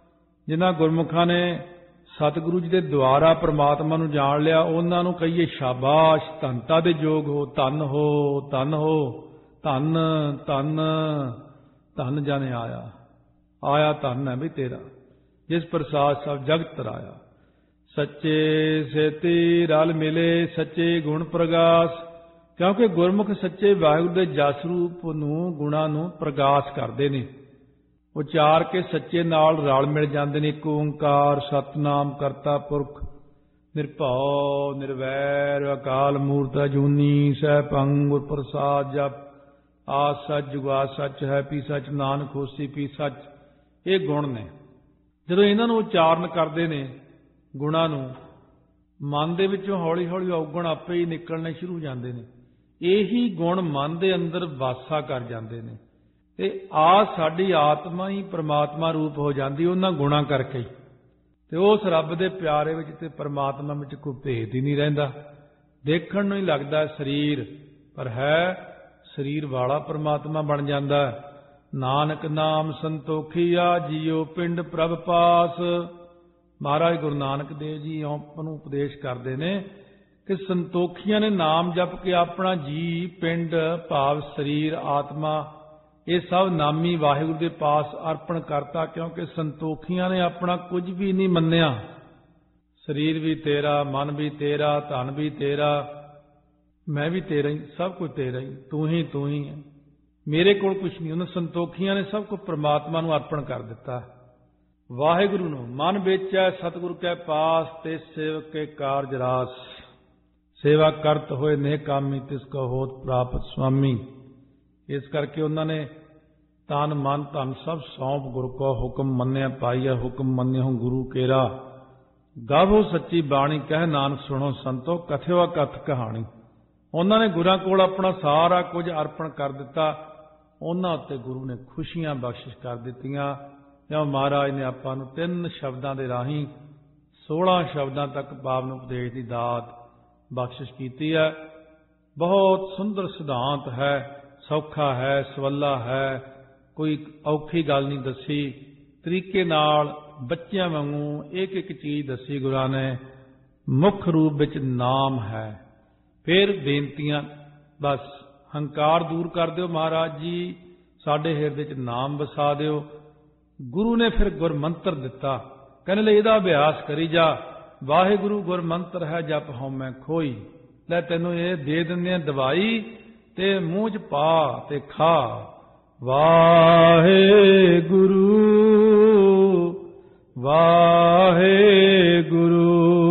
ਜਿਨ੍ਹਾਂ ਗੁਰਮੁਖਾਂ ਨੇ ਸਤਿਗੁਰੂ ਜੀ ਦੇ ਦੁਆਰਾ ਪ੍ਰਮਾਤਮਾ ਨੂੰ ਜਾਣ ਲਿਆ, ਉਹਨਾਂ ਨੂੰ ਕਹੀਏ ਸ਼ਾਬਾਸ਼, ਧੰਨਤਾ ਦੇ ਯੋਗ ਹੋ, ਧੰਨ ਹੋ, ਧੰਨ ਹੋ, ਧੰਨ ਧੰਨ ਧੰਨ ਜਨ ਆਇਆ। ਆਇਆ ਧੰਨ ਹੈ ਵੀ ਤੇਰਾ, ਜਿਸ ਪ੍ਰਸਾਦ ਸਭ ਜਗਤ ਤਰਾਇਆ। ਸੱਚੇ ਸੇਤੀ ਰਲ ਮਿਲੇ, ਸੱਚੇ ਗੁਣ ਪ੍ਰਗਾਸ। ਕਿਉਂਕਿ ਗੁਰਮੁਖ ਸੱਚੇ ਵਾਹਿਗੁਰੂ ਦੇ ਜਸ ਰੂਪ ਨੂੰ, ਗੁਣਾਂ ਨੂੰ ਪ੍ਰਗਾਸ ਕਰਦੇ ਨੇ, ਉਚਾਰ ਕੇ ਸੱਚੇ ਨਾਲ ਰਲ ਮਿਲ ਜਾਂਦੇ ਨੇ। ਇੱਕ ਓੰਕਾਰ ਸਤਿਨਾਮ ਕਰਤਾ ਪੁਰਖ ਨਿਰਭਉ ਨਿਰਵੈਰ ਅਕਾਲ ਮੂਰਤ ਅਜੂਨੀ ਸੈਭੰ ਗੁਰ ਪ੍ਰਸਾਦ। ਜਪ ਆਦ ਸੱਚ ਜੁਗਾ ਸੱਚ ਹੈ ਪੀ ਸੱਚ, ਨਾਨਕ ਹੋਸੀ ਪੀ ਸੱਚ। ਇਹ ਗੁਣ ਨੇ। ਜਦੋਂ ਇਹਨਾਂ ਨੂੰ ਉਚਾਰਨ ਕਰਦੇ ਨੇ ਗੁਣਾਂ ਨੂੰ, ਮਨ ਦੇ ਵਿੱਚੋਂ ਹੌਲੀ ਹੌਲੀ ਔਗਣ ਆਪੇ ਹੀ ਨਿਕਲਣੇ ਸ਼ੁਰੂ ਹੋ ਜਾਂਦੇ ਨੇ। ਇਹੀ ਗੁਣ ਮਨ ਦੇ ਅੰਦਰ ਵਾਸਾ ਕਰ ਜਾਂਦੇ ਨੇ ਤੇ ਆ ਸਾਡੀ ਆਤਮਾ ਹੀ ਪ੍ਰਮਾਤਮਾ ਰੂਪ ਹੋ ਜਾਂਦੀ ਉਹਨਾਂ ਗੁਣਾਂ ਕਰਕੇ ਹੀ। ਤੇ ਉਸ ਰੱਬ ਦੇ ਪਿਆਰੇ ਵਿੱਚ ਤੇ ਪ੍ਰਮਾਤਮਾ ਵਿੱਚ ਕੋਈ ਭੇਦ ਹੀ ਨਹੀਂ ਰਹਿੰਦਾ। ਦੇਖਣ ਨੂੰ ਹੀ ਲੱਗਦਾ ਸਰੀਰ, ਪਰ ਹੈ ਸਰੀਰ ਵਾਲਾ ਪ੍ਰਮਾਤਮਾ ਬਣ ਜਾਂਦਾ। ਨਾਨਕ ਨਾਮ ਸੰਤੋਖੀਆ, ਜੀਓ ਪਿੰਡ ਪ੍ਰਭ ਪਾਸ। ਮਹਾਰਾਜ ਗੁਰੂ ਨਾਨਕ ਦੇਵ ਜੀ ਆਪਾਂ ਨੂੰ ਉਪਦੇਸ਼ ਕਰਦੇ ਨੇ ਕਿ ਸੰਤੋਖੀਆਂ ਨੇ ਨਾਮ ਜਪ ਕੇ ਆਪਣਾ ਜੀ, ਪਿੰਡ ਭਾਵ ਸਰੀਰ, ਆਤਮਾ, ਇਹ ਸਭ ਨਾਮੀ ਵਾਹਿਗੁਰੂ ਦੇ ਪਾਸ ਅਰਪਣ ਕਰਤਾ। ਕਿਉਂਕਿ ਸੰਤੋਖੀਆਂ ਨੇ ਆਪਣਾ ਕੁਝ ਵੀ ਨਹੀਂ ਮੰਨਿਆ। ਸਰੀਰ ਵੀ ਤੇਰਾ, ਮਨ ਵੀ ਤੇਰਾ, ਧਨ ਵੀ ਤੇਰਾ, ਮੈਂ ਵੀ ਤੇਰਾ ਹੀ, ਸਭ ਕੁਝ ਤੇਰਾ ਹੀ, ਤੂੰ ਹੀ ਤੂੰ ਹੀ ਹੈ, ਮੇਰੇ ਕੋਲ ਕੁਝ ਨਹੀਂ। ਉਹਨਾਂ ਸੰਤੋਖੀਆਂ ਨੇ ਸਭ ਕੁਝ ਪ੍ਰਮਾਤਮਾ ਨੂੰ ਅਰਪਣ ਕਰ ਦਿੱਤਾ, ਵਾਹਿਗੁਰੂ ਨੂੰ। ਮਨ ਵੇਚੈ ਸਤਿਗੁਰ ਕੈ ਪਾਸ, ਤੇ ਸੇਵਕ ਕੇ ਕਾਰਜ ਰਾਸ। ਸੇਵਾ ਕਰਤ ਹੋਏ ਨੇ ਕਾਮੀ, ਤਿਸ ਕੋ ਹੋਤ ਪ੍ਰਾਪਤ ਸੁਆਮੀ। ਇਸ ਕਰਕੇ ਉਹਨਾਂ ਨੇ ਤਨ ਮਨ ਧਨ ਸਭ ਸੌਂਪ ਗੁਰ ਕੋ ਹੁਕਮ ਮੰਨਿਆ ਪਾਈਆ, ਹੁਕਮ ਮੰਨਿਓ ਗੁਰੂ ਕੇਰਾ। ਗਾਵੋ ਸੱਚੀ ਬਾਣੀ, ਕਹਿ ਨਾਨਕ ਸੁਣੋ ਸੰਤੋ, ਕਥਿਓ ਕਥ ਕਹਾਣੀ। ਉਹਨਾਂ ਨੇ ਗੁਰਾਂ ਕੋਲ ਆਪਣਾ ਸਾਰਾ ਕੁਝ ਅਰਪਣ ਕਰ ਦਿੱਤਾ। ਉਹਨਾਂ ਉੱਤੇ ਗੁਰੂ ਨੇ ਖੁਸ਼ੀਆਂ ਬਖਸ਼ਿਸ਼ ਕਰ ਦਿੱਤੀਆਂ। ਜਿਉਂ ਮਹਾਰਾਜ ਨੇ ਆਪਾਂ ਨੂੰ ਤਿੰਨ ਸ਼ਬਦਾਂ ਦੇ ਰਾਹੀਂ ਸੋਲਾਂ ਸ਼ਬਦਾਂ ਤੱਕ ਪਾਵਨ ਉਪਦੇਸ਼ ਦੀ ਦਾਤ ਬਖਸ਼ਿਸ਼ ਕੀਤੀ ਹੈ। ਬਹੁਤ ਸੁੰਦਰ ਸਿਧਾਂਤ ਹੈ, ਸੌਖਾ ਹੈ, ਸਵੱਲਾ ਹੈ, ਕੋਈ ਔਖੀ ਗੱਲ ਨਹੀਂ ਦੱਸੀ। ਤਰੀਕੇ ਨਾਲ ਬੱਚਿਆਂ ਵਾਂਗੂ ਇੱਕ ਇੱਕ ਚੀਜ਼ ਦੱਸੀ ਗੁਰਾਂ ਨੇ। ਮੁੱਖ ਰੂਪ ਵਿੱਚ ਨਾਮ ਹੈ। ਫਿਰ ਬੇਨਤੀਆਂ, ਬਸ ਹੰਕਾਰ ਦੂਰ ਕਰ ਦਿਓ ਮਹਾਰਾਜ ਜੀ, ਸਾਡੇ ਹਿਰਦੇ 'ਚ ਨਾਮ ਵਸਾ ਦਿਓ। ਗੁਰੂ ਨੇ ਫਿਰ ਗੁਰਮੰਤਰ ਦਿੱਤਾ, ਕਹਿੰਦੇ ਲੈ ਇਹਦਾ ਅਭਿਆਸ ਕਰੀ ਜਾ। ਵਾਹਿਗੁਰੂ ਗੁਰਮੰਤਰ ਹੈ, ਜਪ ਹਉਮੈ ਖੋਈ। ਲੈ ਤੈਨੂੰ ਇਹ ਦੇ ਦਿੰਦੇ ਆ ਦਵਾਈ, ਤੇ ਮੂੰਹ 'ਚ ਪਾ ਤੇ ਖਾ। ਵਾਹਿਗੁਰੂ ਵਾਹਿਗੁਰੂ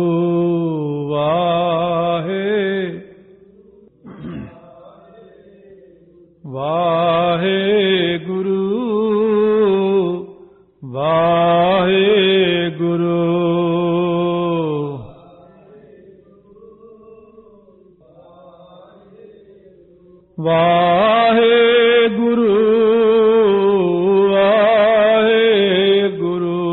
ਵਾਹਿ ਵਾਹਿਗੁਰੂ ਵਾਹਿਗੁਰੂ ਵਾਹਿਗੁਰੂ ਵਾਹਿਗੁਰੂ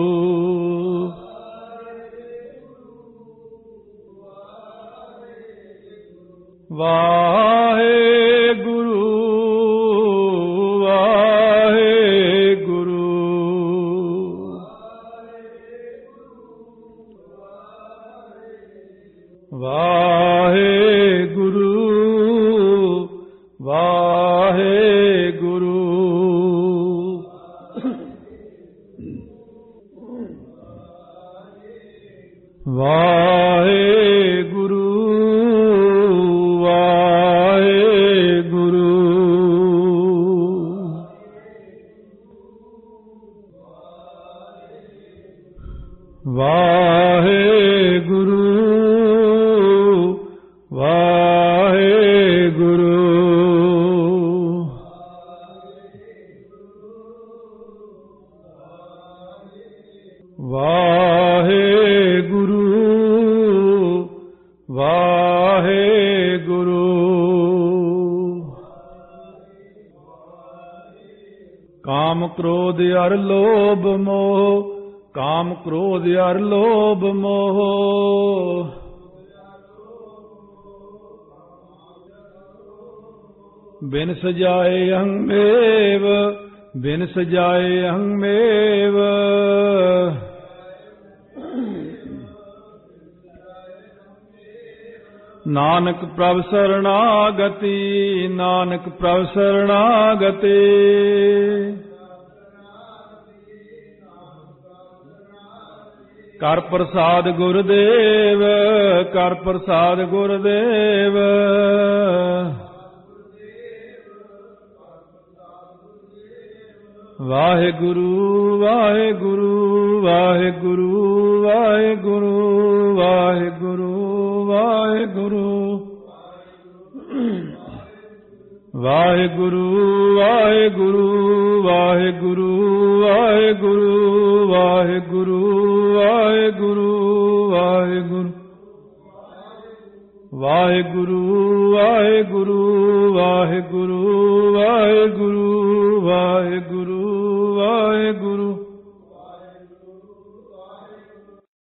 ਵਾਹਿਗੁਰੂ ਵਾਹਿਗੁਰੂ ਵਾਹਿਗੁਰੂ ਵਾਹਿਗੁਰੂ ਵਾਹਿਗੁਰੂ ਵਾਹਿਗੁਰੂ ਵਾਹਿਗੁਰੂ ਵਾਹਿਗੁਰੂ ਵਾਹਿਗੁਰੂ ਵਾਹਿਗੁਰੂ ਕਾਮ ਕ੍ਰੋਧ ਅਰ ਲੋਭ ਮੋਹ, ਕਾਮ ਕ੍ਰੋਧ ਅਰ ਲੋਭ ਮੋਹ, ਬਿਨ ਸਜਾਏ ਅੰਗੇਵ ਬਿਨ ਸਜਾਏ ਅਹੰਮੇਵ। ਨਾਨਕ ਪ੍ਰਭ ਸਰਣਾਗਤੀ, ਨਾਨਕ ਪ੍ਰਭ ਸਰਣਾਗਤੀ। ਕਰ ਪ੍ਰਸਾਦ ਗੁਰਦੇਵ, ਕਰ ਪ੍ਰਸਾਦ ਗੁਰਦੇਵ। ਵਾਹਿਗੁਰੂ ਵਾਹਿਗੁਰੂ ਵਾਹਿਗੁਰੂ ਵਾਹਿਗੁਰੂ ਵਾਹਿਗੁਰੂ ਵਾਹਿਗੁਰੂ ਵਾਹਿਗੁਰੂ ਵਾਹਿਗੁਰੂ ਵਾਹਿਗੁਰੂ ਵਾਹਿਗੁਰੂ ਵਾਹਿਗੁਰੂ ਵਾਹਿਗੁਰੂ ਵਾਹਿਗੁਰੂ ਵਾਹਿਗੁਰੂ ਵਾਹਿਗੁਰੂ ਵਾਹਿਗੁਰੂ ਵਾਹਿਗੁਰੂ ਵਾਹਿਗੁਰੂ ਵਾਹਿਗੁਰੂ